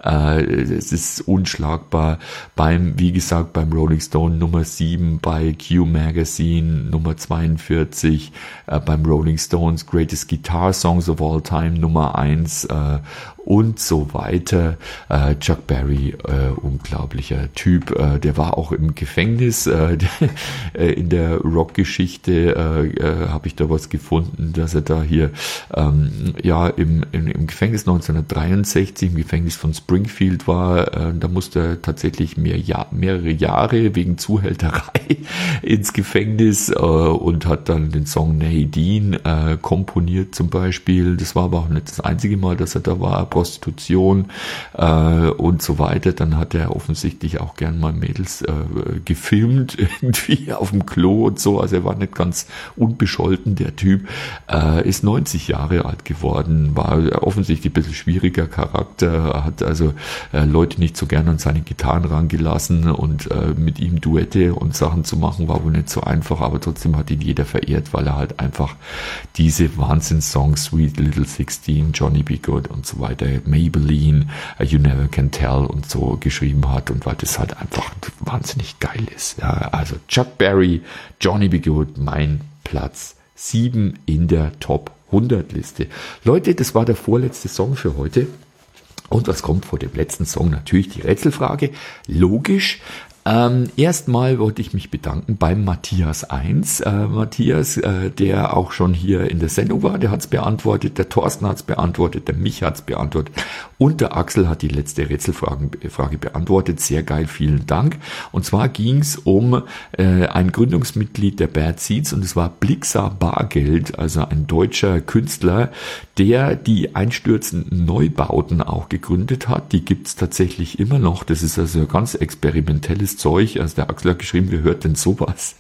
Äh, Es ist unschlagbar. Beim, wie gesagt, beim Rolling Stone Nummer sieben, bei Q Magazine Nummer zweiundvierzig, äh, beim Rolling Stones Greatest Guitar Songs of All Time Nummer eins äh, und so weiter. Äh, Chuck Berry, äh, unglaublicher Typ. Äh, der war auch im Gefängnis. Äh, äh, in der Rockgeschichte äh, äh, habe ich da was gefunden, dass er da hier ähm, ja im, im, im Gefängnis neunzehnhundertdreiundsechzig, im Gefängnis von Springfield war. Äh, da musste er tatsächlich mehr Jahr, mehrere Jahre wegen Zuhälterei ins Gefängnis äh, und hat dann den Song Nadine äh, komponiert zum Beispiel. Das war aber auch nicht das einzige Mal, dass er da war. Prostitution äh, und so weiter. Dann hat er offensichtlich auch gern mal Mädels äh, gefilmt, irgendwie auf dem Klo und so. Also er war nicht ganz unbescholten, der Typ. Äh, ist neunzig Jahre alt geworden, war offensichtlich ein bisschen schwieriger Charakter, hat also äh, Leute nicht so gern an seine Gitarren rangelassen und äh, mit ihm Duette und Sachen zu machen, war wohl nicht so einfach, aber trotzdem hat ihn jeder verehrt, weil er halt einfach diese Wahnsinnssongs, Sweet Little sixteen, Johnny B. Good und so weiter, Maybelline, You Never Can Tell und so geschrieben hat und weil das halt einfach wahnsinnig geil ist. Ja, also Chuck Berry, Johnny B. Good, mein Platz sieben in der Top hundert Liste. Leute, das war der vorletzte Song für heute. Und was kommt vor dem letzten Song? Natürlich die Rätselfrage. Logisch. Ähm, erstmal wollte ich mich bedanken beim Matthias eins. Äh, Matthias, äh, der auch schon hier in der Sendung war, der hat es beantwortet, der Thorsten hat es beantwortet, der Mich hat es beantwortet und der Axel hat die letzte Rätselfrage Frage beantwortet. Sehr geil, vielen Dank. Und zwar ging es um äh, ein Gründungsmitglied der Bad Seeds und es war Blixa Bargeld, also ein deutscher Künstler, der die einstürzenden Neubauten auch gegründet hat. Die gibt es tatsächlich immer noch. Das ist also ganz experimentelles Zeug. Also der Axel hat geschrieben, wer hört denn sowas?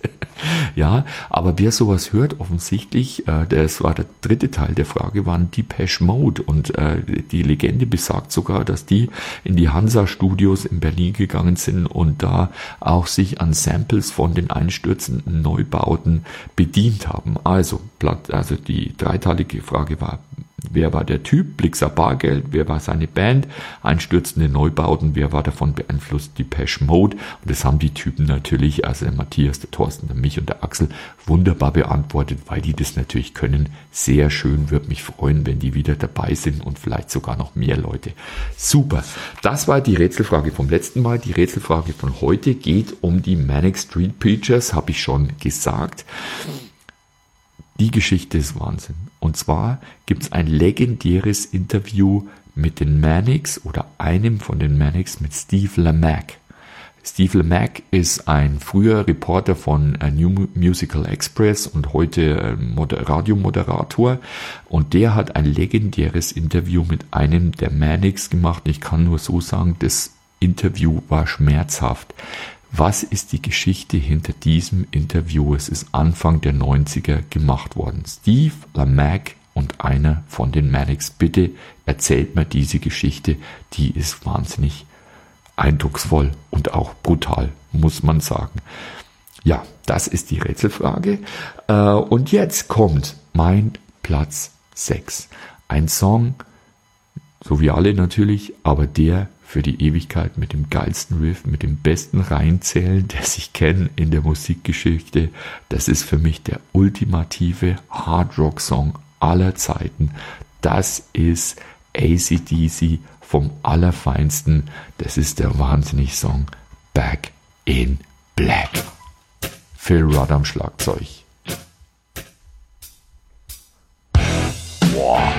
Ja, aber wer sowas hört, offensichtlich, äh, das war der dritte Teil der Frage, waren Depeche Mode und äh, die Legende besagt sogar, dass die in die Hansa-Studios in Berlin gegangen sind und da auch sich an Samples von den einstürzenden Neubauten bedient haben. Also, also die dreiteilige Frage war Wer war der Typ? Blixer Bargeld. Wer war seine Band? Einstürzende Neubauten. Wer war davon beeinflusst? Depeche Mode. Und das haben die Typen natürlich, also der Matthias, der Thorsten, der mich und der Axel, wunderbar beantwortet, weil die das natürlich können. Sehr schön, würde mich freuen, wenn die wieder dabei sind und vielleicht sogar noch mehr Leute. Super. Das war die Rätselfrage vom letzten Mal. Die Rätselfrage von heute geht um die Manic Street Preachers, habe ich schon gesagt. Die Geschichte ist Wahnsinn. Und zwar gibt es ein legendäres Interview mit den Manics oder einem von den Manics mit Steve Lamacq. Steve Lamacq ist ein früher Reporter von New Musical Express und heute Radiomoderator. Und der hat ein legendäres Interview mit einem der Manics gemacht. Ich kann nur so sagen, das Interview war schmerzhaft. Was ist die Geschichte hinter diesem Interview? Es ist Anfang der neunziger gemacht worden. Steve Lamacq und einer von den Manics. Bitte erzählt mir diese Geschichte. Die ist wahnsinnig eindrucksvoll und auch brutal, muss man sagen. Ja, das ist die Rätselfrage. Und jetzt kommt mein Platz sechs. Ein Song, so wie alle natürlich, aber der für die Ewigkeit mit dem geilsten Riff, mit dem besten Reinzählen, der sich kennt in der Musikgeschichte. Das ist für mich der ultimative Hard-Rock-Song aller Zeiten. Das ist A C D C vom Allerfeinsten. Das ist der wahnsinnige Song Back in Black. Phil Rudd am Schlagzeug. Wow.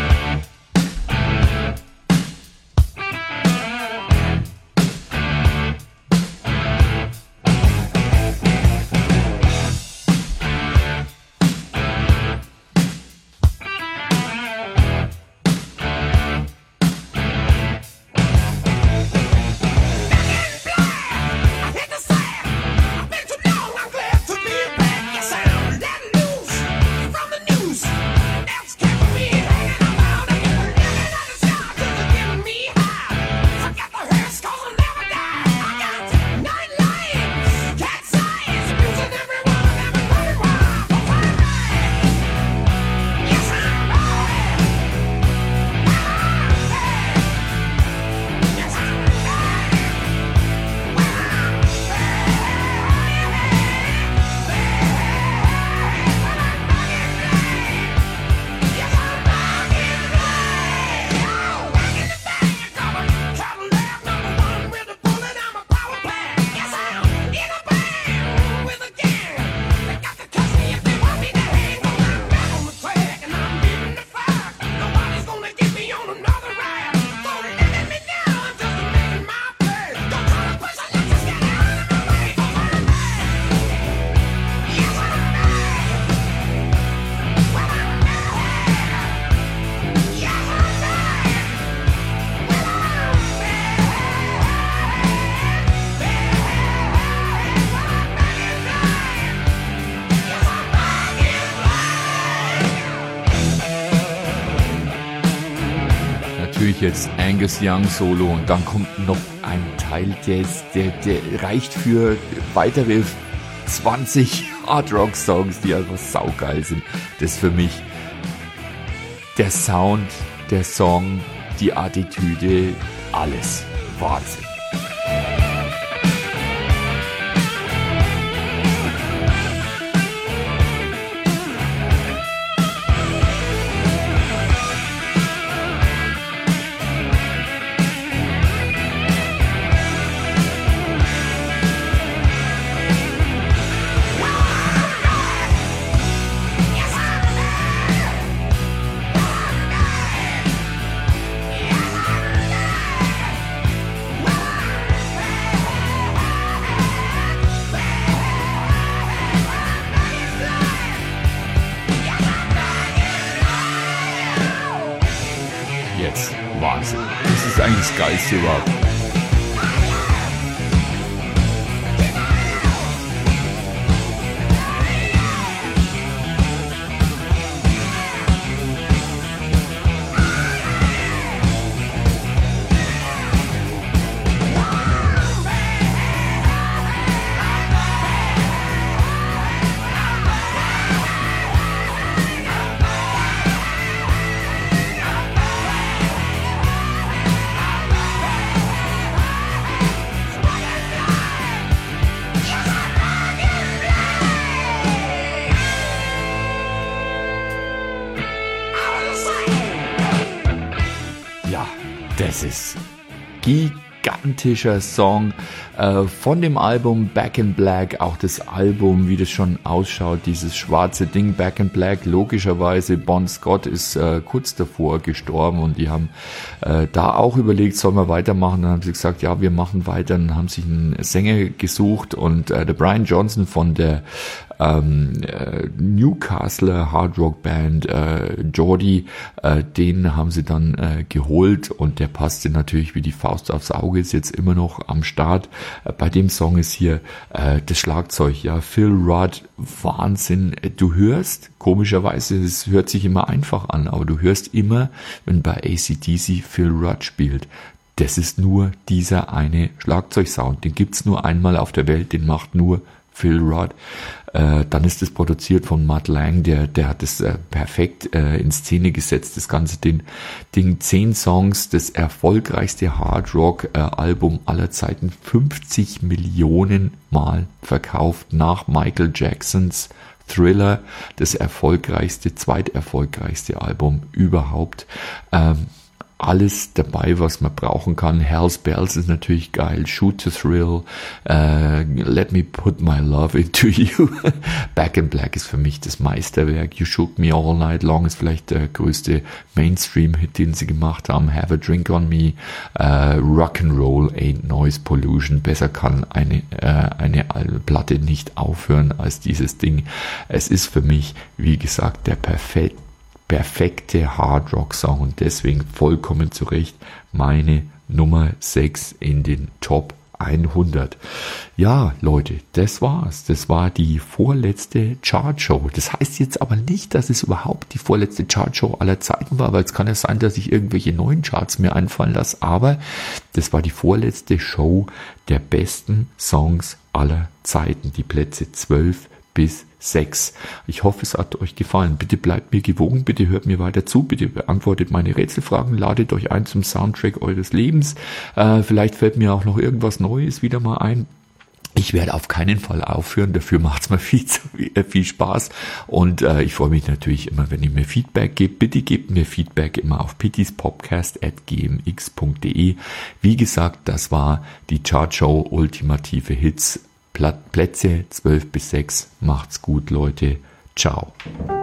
Jetzt Angus Young Solo und dann kommt noch ein Teil, der, ist, der, der reicht für weitere zwanzig Hard-Rock-Songs, die einfach saugeil sind. Das ist für mich der Sound, der Song, die Attitüde, alles. Wahnsinn. Wahnsinn. Das ist eigentlich das Geilste überhaupt. das ist gigantischer Song äh, von dem Album Back in Black. Auch das Album, wie das schon ausschaut, dieses schwarze Ding Back in Black. Logischerweise, Bon Scott ist äh, kurz davor gestorben und die haben äh, da auch überlegt, sollen wir weitermachen. Dann haben sie gesagt, ja, wir machen weiter. Dann haben sich einen Sänger gesucht und äh, der Brian Johnson von der ähm, äh, Newcastle Hard Rock Band äh, Geordie, äh, den haben sie dann äh, geholt und der passte natürlich wie die Faust aufs Auge, ist jetzt immer noch am Start. Äh, bei dem Song ist hier äh, das Schlagzeug, ja, Phil Rudd, Wahnsinn. Du hörst, komischerweise, es hört sich immer einfach an, aber du hörst immer, wenn bei A C D C Phil Rudd spielt, das ist nur dieser eine Schlagzeugsound, den gibt's nur einmal auf der Welt, den macht nur Phil Rudd. Äh, dann ist es produziert von Mutt Lange, der, der hat es äh, perfekt äh, in Szene gesetzt, das ganze Ding. Ding zehn Songs, das erfolgreichste Hard Rock äh, Album aller Zeiten, fünfzig Millionen Mal verkauft, nach Michael Jacksons Thriller, das erfolgreichste, zweiterfolgreichste Album überhaupt. Ähm, Alles dabei, was man brauchen kann. Hell's Bells ist natürlich geil. Shoot to Thrill. Uh, Let Me Put My Love Into You. Back in Black ist für mich das Meisterwerk. You Shook Me All Night Long ist vielleicht der größte Mainstream-Hit, den sie gemacht haben. Have a Drink on Me. Uh, Rock'n'Roll Ain't Noise Pollution. Besser kann eine, uh, eine Platte nicht aufhören als dieses Ding. Es ist für mich, wie gesagt, der perfekte perfekte Hard Rock Song und deswegen vollkommen zu Recht meine Nummer sechs in den Top hundert. Ja, Leute, das war's. Das war die vorletzte Chartshow. Das heißt jetzt aber nicht, dass es überhaupt die vorletzte Chartshow aller Zeiten war, weil es kann ja sein, dass ich irgendwelche neuen Charts mir einfallen lasse, aber das war die vorletzte Show der besten Songs aller Zeiten. Die Plätze zwölf bis sechs. Ich hoffe, es hat euch gefallen. Bitte bleibt mir gewogen, bitte hört mir weiter zu, bitte beantwortet meine Rätselfragen, ladet euch ein zum Soundtrack eures Lebens. Äh, vielleicht fällt mir auch noch irgendwas Neues wieder mal ein. Ich werde auf keinen Fall aufhören, dafür macht es mir viel, zu, äh, viel Spaß und äh, ich freue mich natürlich immer, wenn ihr mir Feedback gebt. Bitte gebt mir Feedback immer auf pittispodcast at g m x punkt d e. Wie gesagt, das war die Chartshow Ultimative Hits. Plätze zwölf bis sechs. Macht's gut, Leute. Ciao.